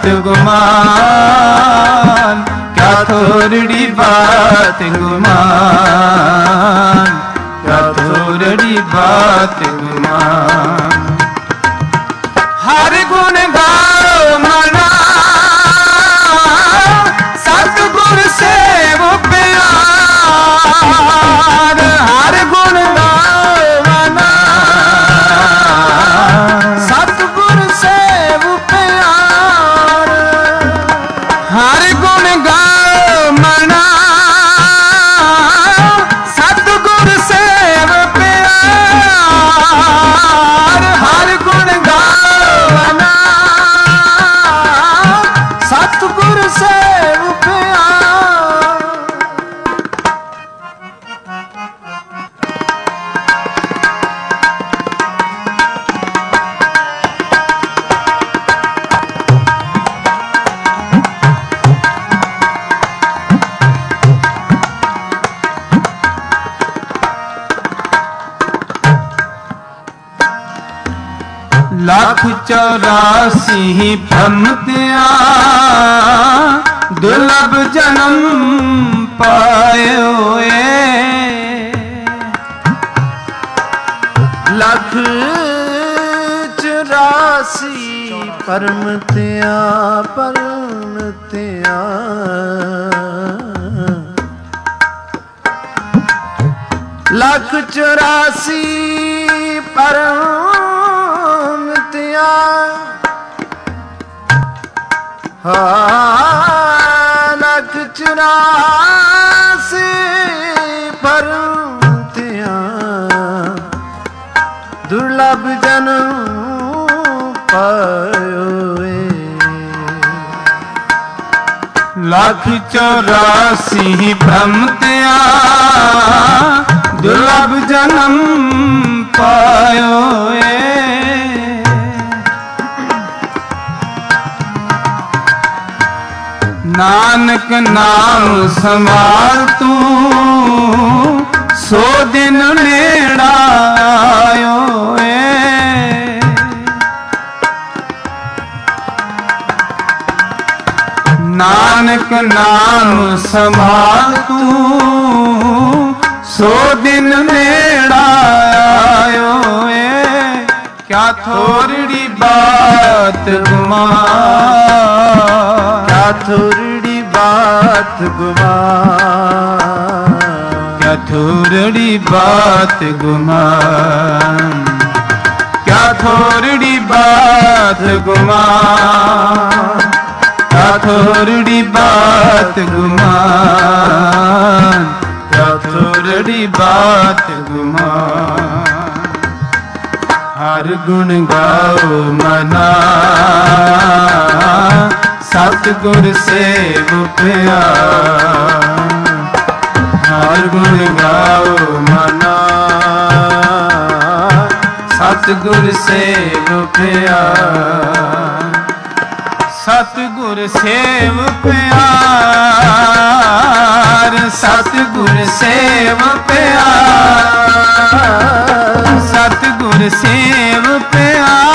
गुमान, क्या थोड़ी बात गुमान, क्या थोड़ी बात गुमान। हर गुण गाओ मना सतगुर सेवो प्यार। हर गुण गाओ मना सतगुर सेवो प्यार। हर गुण गाओ मना सतगुर सेव प्यार। हर गुण गाओ मना सतगुर सेव प्यार। लाख चौरासी भ्रमतिया दुर्लभ जन्म पायो ए। लख चौरासी परमतिया परमतिया। लख चौरासी परमतिया। हाँ लख चौरासी परमतिया। दुर्लभ जन्म पायो ए। लाख चौरासी भ्रमतिया दुर्लभ जन्म पायो ए। नानक नाम संभाल तू सो दिन नेड़ा आयो ए। ਨਾਨਕ ਨਾਮ ਸੰਭਾਲ ਤੂੰ, ਸੋ ਦਿਨ ਨੇੜਾ ਆਇਓ ਏ, ਕਿਆ ਥੋੜੜੀ ਬਾਤ ਗੁਮਾਨ, ਕਿਆ ਥੋੜੜੀ ਬਾਤ ਗੁਮਾਨ, ਕਿਆ ਥੋੜੜੀ ਬਾਤ ਗੁਮਾਨ, ਕਿਆ ਥੋੜੜੀ ਬਾਤ ਗੁਮਾਨ, ਕਿਆ ਥੋੜੜੀ ਬਾਤ ਗੁਮਾਨ, ਕਿਆ ਥੋੜੜੀ ਬਾਤ ਗੁਮਾਨ। ਹਰ ਗੁਣ ਗਾਓ ਮਨਾ, ਸਤਿਗੁਰ ਸੇਵ ਪਿਆਰ, ਹਰ ਗੁਣ ਗਾਓ ਮਨਾ, ਸਤਿਗੁਰ ਸੇਵ ਪਿਆਰ, ਸਤਿਗੁਰ ਸੇਵ ਪਿਆਰ, ਸਤਿਗੁਰ ਸੇਵ ਪਿਆਰ, ਸਤਿਗੁਰ ਸੇਵ ਪਿਆਰ,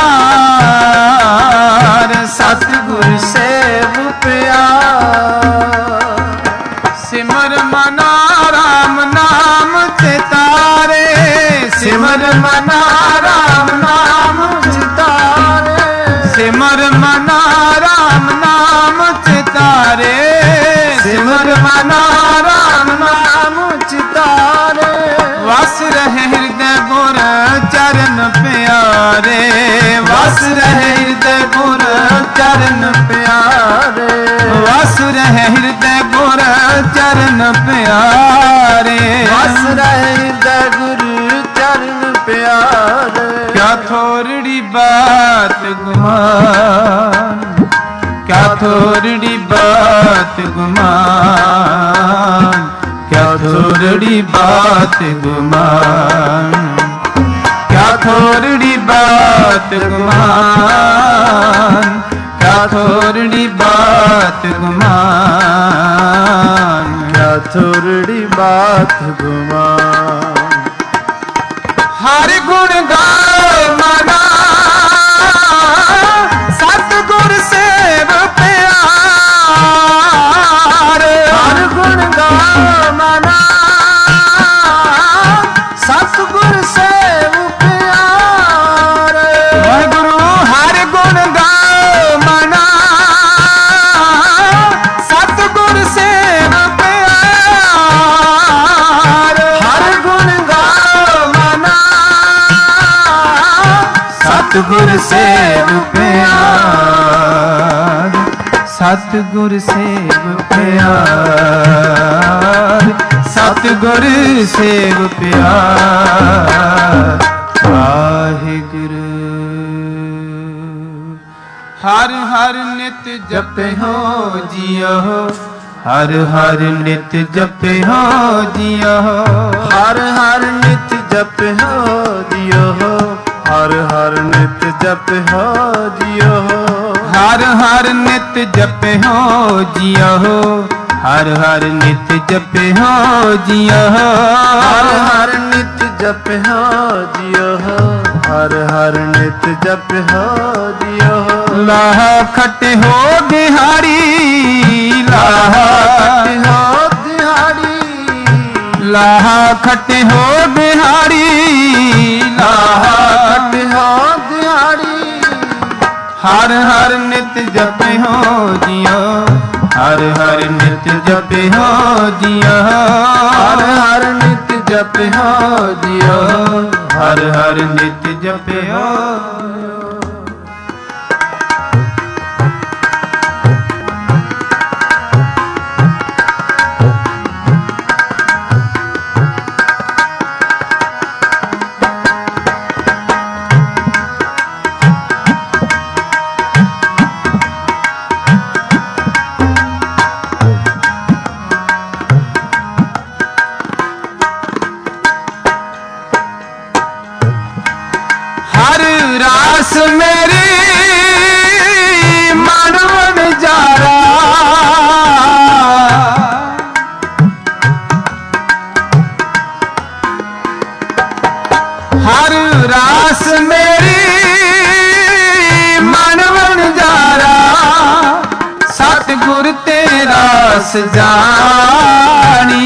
ਸਤਿਗੁਰ ਸੇਵ ਪਿਆਰ। ਸਿਮਰ ਮਨਾ ਰਾਮ ਨਾਮ ਚਿਤਾਰੇ, ਸਿਮਰ ਮਨਾ ਰਾਮ ਨਾਮ ਚਿਤਾਰੇ, ਸਿਮਰ ਮਨਾ ਰਾਮ ਨਾਮ ਚਿਤਾਰੇ, ਸਿਮਰ ਮਨਾ ਰਾਮ ਨਾਮ ਚਿਤਾਰੇ। ਵਸ ਰਹੇ ਹਿਰਦੈ ਗੁਰ ਚਰਨ ਪਿਆਰੇ, ਵਸ ਰਹੇ ਹਿਰਦੈ ਗੁਰ ਚਰਨ ਪਿਆਰੇ, ਵਸ ਰਹੇ ਹਿਰਦੈ ਗੁਰ ਚਰਨ ਪਿਆਰੇ, ਵਸ ਰਹੇ ਹਿਰਦੈ ਗੁਰ ਚਰਨ ਪਿਆਰੇ। ਕਿਆ ਥੋੜੜੀ ਬਾਤ ਗੁਮਾਨ, ਕਿਆ ਥੋੜੜੀ ਬਾਤ ਗੁਮਾਨ, ਕਿਆ ਥੋੜੜੀ ਬਾਤ ਗੁਮਾਨ, ਕਿਆ ਥੋੜੜੀ ਬਾਤ ਗੁਮਾਨ, ਕਿਆ ਥੋੜੜੀ ਬਾਤ ਗੁਮਾਨ, ਕਿਆ ਥੋੜੜੀ ਬਾਤ ਗੁਮਾਨ। ਹਰ ਗੁਣ ਗਾਓ ਮਨਾ, ਸਤਿਗੁਰ ਸੇਵ ਪਿਆਰ, ਹਰ ਗੁਣ ਗਾਓ ਮਨਾ, ਸਤਿਗੁਰ ਸੇਵ ਪਿਆਰ। ਵਾਹਿਗੁਰੂ ਹਰ ਗੁਣ ਗਾਓ ਮਨਾ, ਸਤਿਗੁਰ ਸੇਵ ਪਿਆਰ, ਹਰ ਗੁਣ ਗਾਓ ਮਨਾ, ਸਤਿਗੁਰ ਸੇਵ ਪਿਆਰ, ਸਤਿਗੁਰ ਸੇਵ ਪਿਆਰ, ਸਤਿਗੁਰ ਸੇਵ ਪਿਆਰ। ਵਾਹਿਗੁਰੂ ਹਰ ਹਰ ਨਿਤ ਜਪਿਓ ਜੀਓ, ਹਰ ਹਰ ਨਿਤ ਜਪਿਓ ਜੀਓ, ਹਰ ਹਰ ਨਿਤ ਜਪਿਓ ਜੀਓ, ਹਰ ਹਰ ਨਿਤ ਜਪਿਓ ਜੀਓ, ਹਰ ਹਰ ਨਿਤ ਜਪਿਓ ਜੀਓ, ਹਰ ਹਰ ਨਿਤ ਜਪਿਓ ਜੀਓ, ਹਰ ਹਰ ਨਿਤ ਜਪਿਓ ਜੀਓ, ਹਰ ਹਰ ਨਿਤ ਜਪਿਓ ਜੀਓ। ਲਾਹ ਖਟੇ ਹੋ ਦਿਹਾੜੀ, ਲਾਹ ਹੋ ਦਿਹਾੜੀ, ਲਾਹ ਖਟੇ ਹੋ ਦਿਹਾੜੀ, ਲਾਹ ਖੱਟੇ ਹੋ ਦਿਹਾੜੀ। ਹਰ ਹਰ ਨਿਤ ਜਪਿਓ ਜੀਓ, ਹਰ ਹਰ ਨਿਤ ਜਪਿਓ ਜੀਓ, ਹਰ ਹਰ ਨਿਤ ਜਪਿਓ ਜੀਓ, ਹਰ ਹਰ ਨਿਤ ਜਪਿਓ। ਰਾਸ ਰਾਸ ਜਾਣੀ,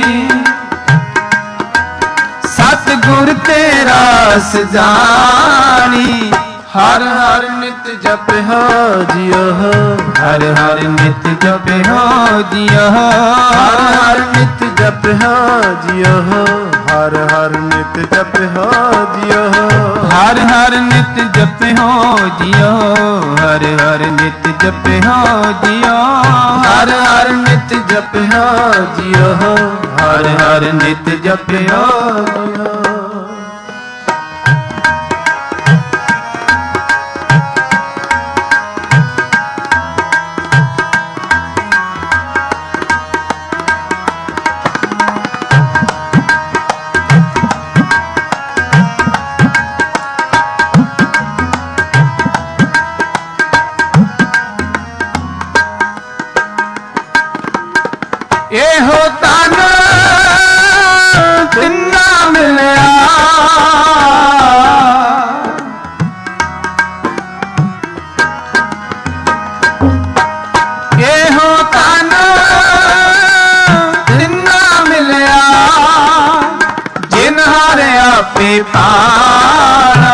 ਸਤਿਗੁਰ ਤੇ ਰਾਸ ਜਾਣੀ। ਹਰ ਹਰ ਨਿਤ ਜਪਿਓ ਜਿਉ, ਹਰ ਹਰ ਨਿਤ ਜਪਿਓ ਜਿਉ, ਹਰ ਹਰ ਨਿਤ ਜਪਿਓ ਜਿਉ, ਹਰ ਹਰ ਨਿਤ ਜਪਿਓ ਜਿਉ, ਹਰ ਹਰ ਨਿਤ ਜਪਿਓ ਜਿਉ, ਹਰ ਹਰ ਨਿਤ ਜਪਿਓ ਜਿਉ, ਹਰ ਹਰ ਨਿਤ ਜਪਿਓ ਜਿਉ, ਹਰ ਹਰ ਨਿਤ ਜਪਿਓ ਜਿਉ। ਇਹੋ ਤਨ ਤਿੰਨਾ ਮਿਲਿਆ, ਇਹੋ ਤਨ ਤਿੰਨਾ ਮਿਲਿਆ, ਜਿਨ ਹਰ ਆਪੇ ਪਾਣਾ,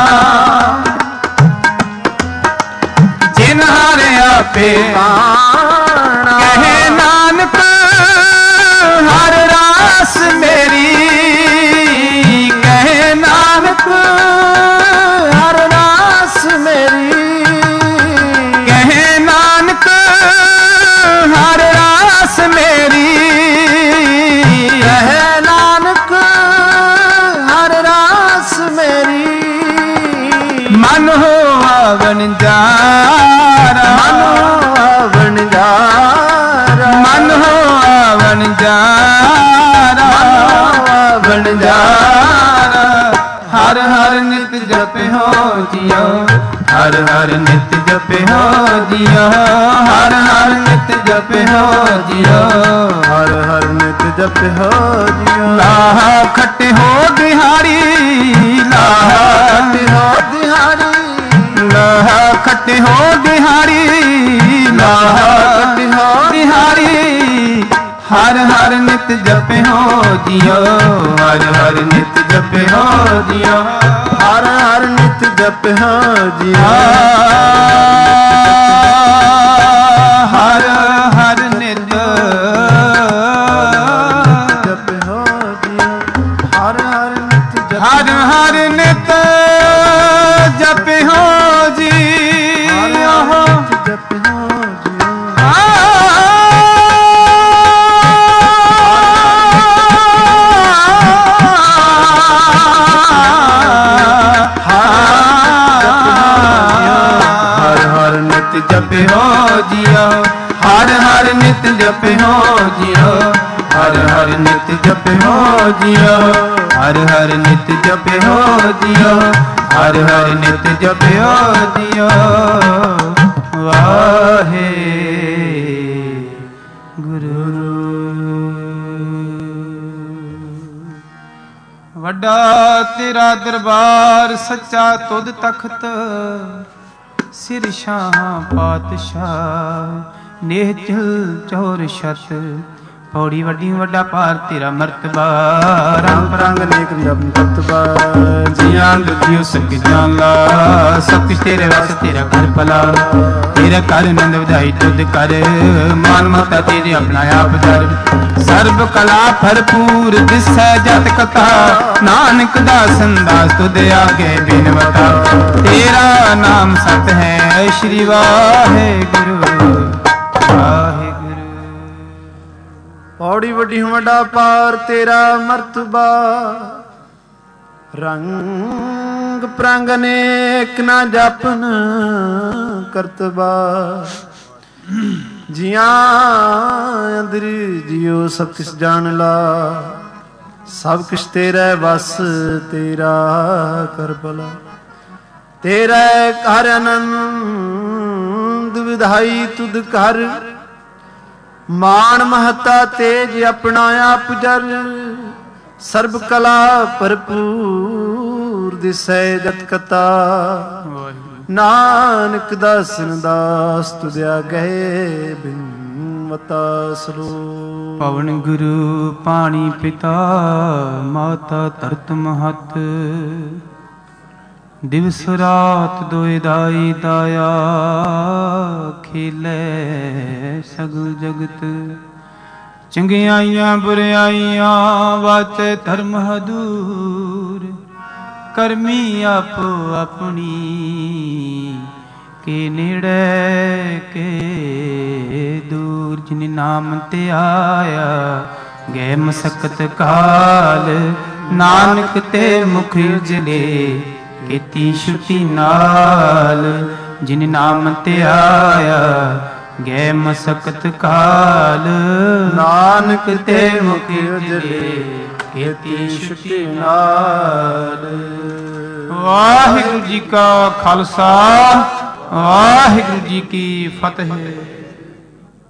ਜਿਨ ਹਰ ਆਪੇ ਪਾਣਾ। ਕਹੇ ਨਾਨਕ ਹਰ ਰਾਸ ਮੇਰੀ, ਕਹੇ ਨਾਨਕ ਹਰ ਰਾਸ ਮੇਰੀ, ਕਹੇ ਨਾਨਕ ਹਰ ਰਾਸ ਮੇਰੀ, ਕਹੇ ਨਾਨਕ ਹਰ ਰਾਸ ਮੇਰੀ। ਮਨ ਹੋਵਨ ਜਾਰਾ, ਮਨ ਹੋਵਨ ਜਾਰਾ, ਮਨ ਹੋਵਨ ਜਾਰਾ, ਹੋਵਨ ਜਾਰਾ। ਹਰ ਹਰ ਨਿਤ ਜਪਿਓ ਜਿਉ, ਹਰ ਹਰ ਨਿਤ ਜਪਿਓ ਜਿਉ, ਹਰ ਹਰ ਨਿਤ ਜਪਿਓ ਜਿਉ, ਹਰ ਹਰ ਨਿਤ ਜਪਿਓ ਜਿਉ। ਲਾਹ ਖਟਿਓ ਦਿਹਾੜੀ, ਲਾਹ ਖਟਿਓ ਦਿਹਾੜੀ, ਲਾਹ ਖਟਿਓ ਦਿਹਾੜੀ, ਲਾਹ ਖਟਿਓ ਦਿਹਾੜੀ। ਹਰ ਹਰ ਨਿਤ ਜਪਿਓ ਜਿਉ, ਹਰ ਹਰ ਨਿਤ ਜਪਿਓ ਜਿਉ, ਹਰ ਹਰ ਨਿਤ ਜਪਿਓ ਜਿਉ, ਹਰ ਹਰ ਨਿਤ ਜਪਿਓ ਜਿਉ, ਹਰ ਹਰ ਨਿਤ ਜਪਿਓ, ਹਰ ਹਰ ਨਿਤ ਜਪਿਓ ਜਿਉ, ਜਪਿਓ ਜਿਉ। ਜਪਿਓ ਜਿਉ, ਹਰ ਹਰ ਨਿਤ ਜਪਿਓ ਜਿਉ, ਹਰ ਹਰ ਨਿਤ ਜਪਿਓ ਜਿਉ, ਹਰ ਹਰ ਨਿਤ ਜਪਿਓ ਜਿਉ, ਹਰ ਹਰ ਨਿਤ ਜਪਿਓ ਜਿਉ। ਵਾਹੇ ਗੁਰੂ ਵੱਡਾ ਤੇਰਾ ਦਰਬਾਰ, ਸੱਚਾ ਤੁਧ ਤਖਤ, ਸਿਰ ਸ਼ਾਹ ਪਾਤਸ਼ਾਹ, ਨੇਹ ਚਲ ਚੌਰ ਛਤ। ਪੌੜੀ ਵੱਡੀ ਵੱਡਾ ਭਾਰ ਤੇਰਾ ਮਰਤਬਾ, ਰੰਗ ਰੰਗ ਨੇਕ ਜਪ ਕਰਤਬਾ। ਜੀਆਂ ਦੁਖਿਓ ਸਕ ਜਾਲਾ, ਸਭ ਕੁਛ ਤੇਰੇ ਵਸ ਤੇਰਾ ਘਰ ਭਲਾ। ਤੇਰਾ ਕਰ ਨੰਦ ਵਧਾਈ ਤੁਧ ਕਰ, ਮਾਨ ਮਤਾ ਤੇਰੇ ਆਪਣਾ ਆਪ ਦਰ। ਸਰਬ ਕਲਾ ਭਰਪੂਰ ਦਿਸੈ ਜਤ ਕਥਾ, ਨਾਨਕ ਦਾ ਸੰਦਾਸ ਤੁਧ ਆਗੇ ਬਿਨਵਤਾ। ਤੇਰਾ ਨਾਮ ਸਤ ਹੈ ਸ਼੍ਰੀ ਵਾਹਿਗੁਰੂ ਵਾਹਿਗੁਰੂ। ਪੌੜੀ ਵੱਡੀ ਵੱਡਾ ਪਾਰ ਤੇਰਾ ਮਰਤਬਾ, ਰੰਗ ਪ੍ਰੰਗ ਨੇਕ ਨਾ ਜਾਪਨ ਕਰਤਬਾ। ਜੀਆਂ ਅੰਦਰ ਜਿਉ ਸਭ ਕਿਸ ਜਾਣ ਲਾ, ਸਭ ਕਿਛ ਤੇਰਾ ਵਸ ਤੇਰਾ ਕਰ ਭਲਾ। ਤੇਰਾ ਘਰ ਆਨੰਦ ਵਿਧਾਈ ਤੁਧ ਕਰ, ਮਾਣ ਮਹਤਾ ਤੇਜ ਆਪਣਾ ਆਪ ਜਰ। ਸਰਬ ਕਲਾ ਭਰਪੂਰ ਦਿਸੈ ਜਤ ਕਤਾ, ਨਾਨਕ ਦਾਸਨ ਦਾਸ ਤੁਧ ਆਗੇ ਬਿਨ ਮਤਾ ਸਰੂਪ। ਪਵਨ ਗੁਰੂ ਪਾਣੀ ਪਿਤਾ ਮਾਤਾ ਧਰਤ ਮਹਤ, ਦਿਵਸ ਰਾਤ ਦੋਇ ਦਾਈ ਦਾਇਆ, ਖੇਲੇ ਸਗਲ ਜਗਤ। ਚੰਗਿਆਈਆਂ ਬੁਰਿਆਈਆਂ ਵਾਚੇ ਧਰਮ ਹਦੂਰ, ਕਰਮੀ ਆਪੋ ਆਪਣੀ ਕੇ ਨੇੜੇ ਕੇ ਦੂਰ। ਜਿਨ ਨਾਮ ਤੇ ਆਇਆ ਗਏ ਮਸਕਤ ਕਾਲ, ਨਾਨਕ ਤੇ ਮੁਖ ਉਜਲੇ ਕੀਤੀ ਛੁੱਟੀ ਨਾਲ। ਜਿਨ ਨਾਮ ਤੇ ਆਇਆ ਗਏ ਮਸਕਤ ਕਾਲ, ਨਾਨਕ ਤੇ ਮੁਖ ਉਜਲੇ ਕੀਤੀ ਛੁੱਟੀ ਨਾਲ। ਵਾਹਿਗੁਰੂ ਜੀ ਕਾ ਖਾਲਸਾ, ਵਾਹਿਗੁਰੂ ਜੀ ਕੀ ਫਤਿਹ।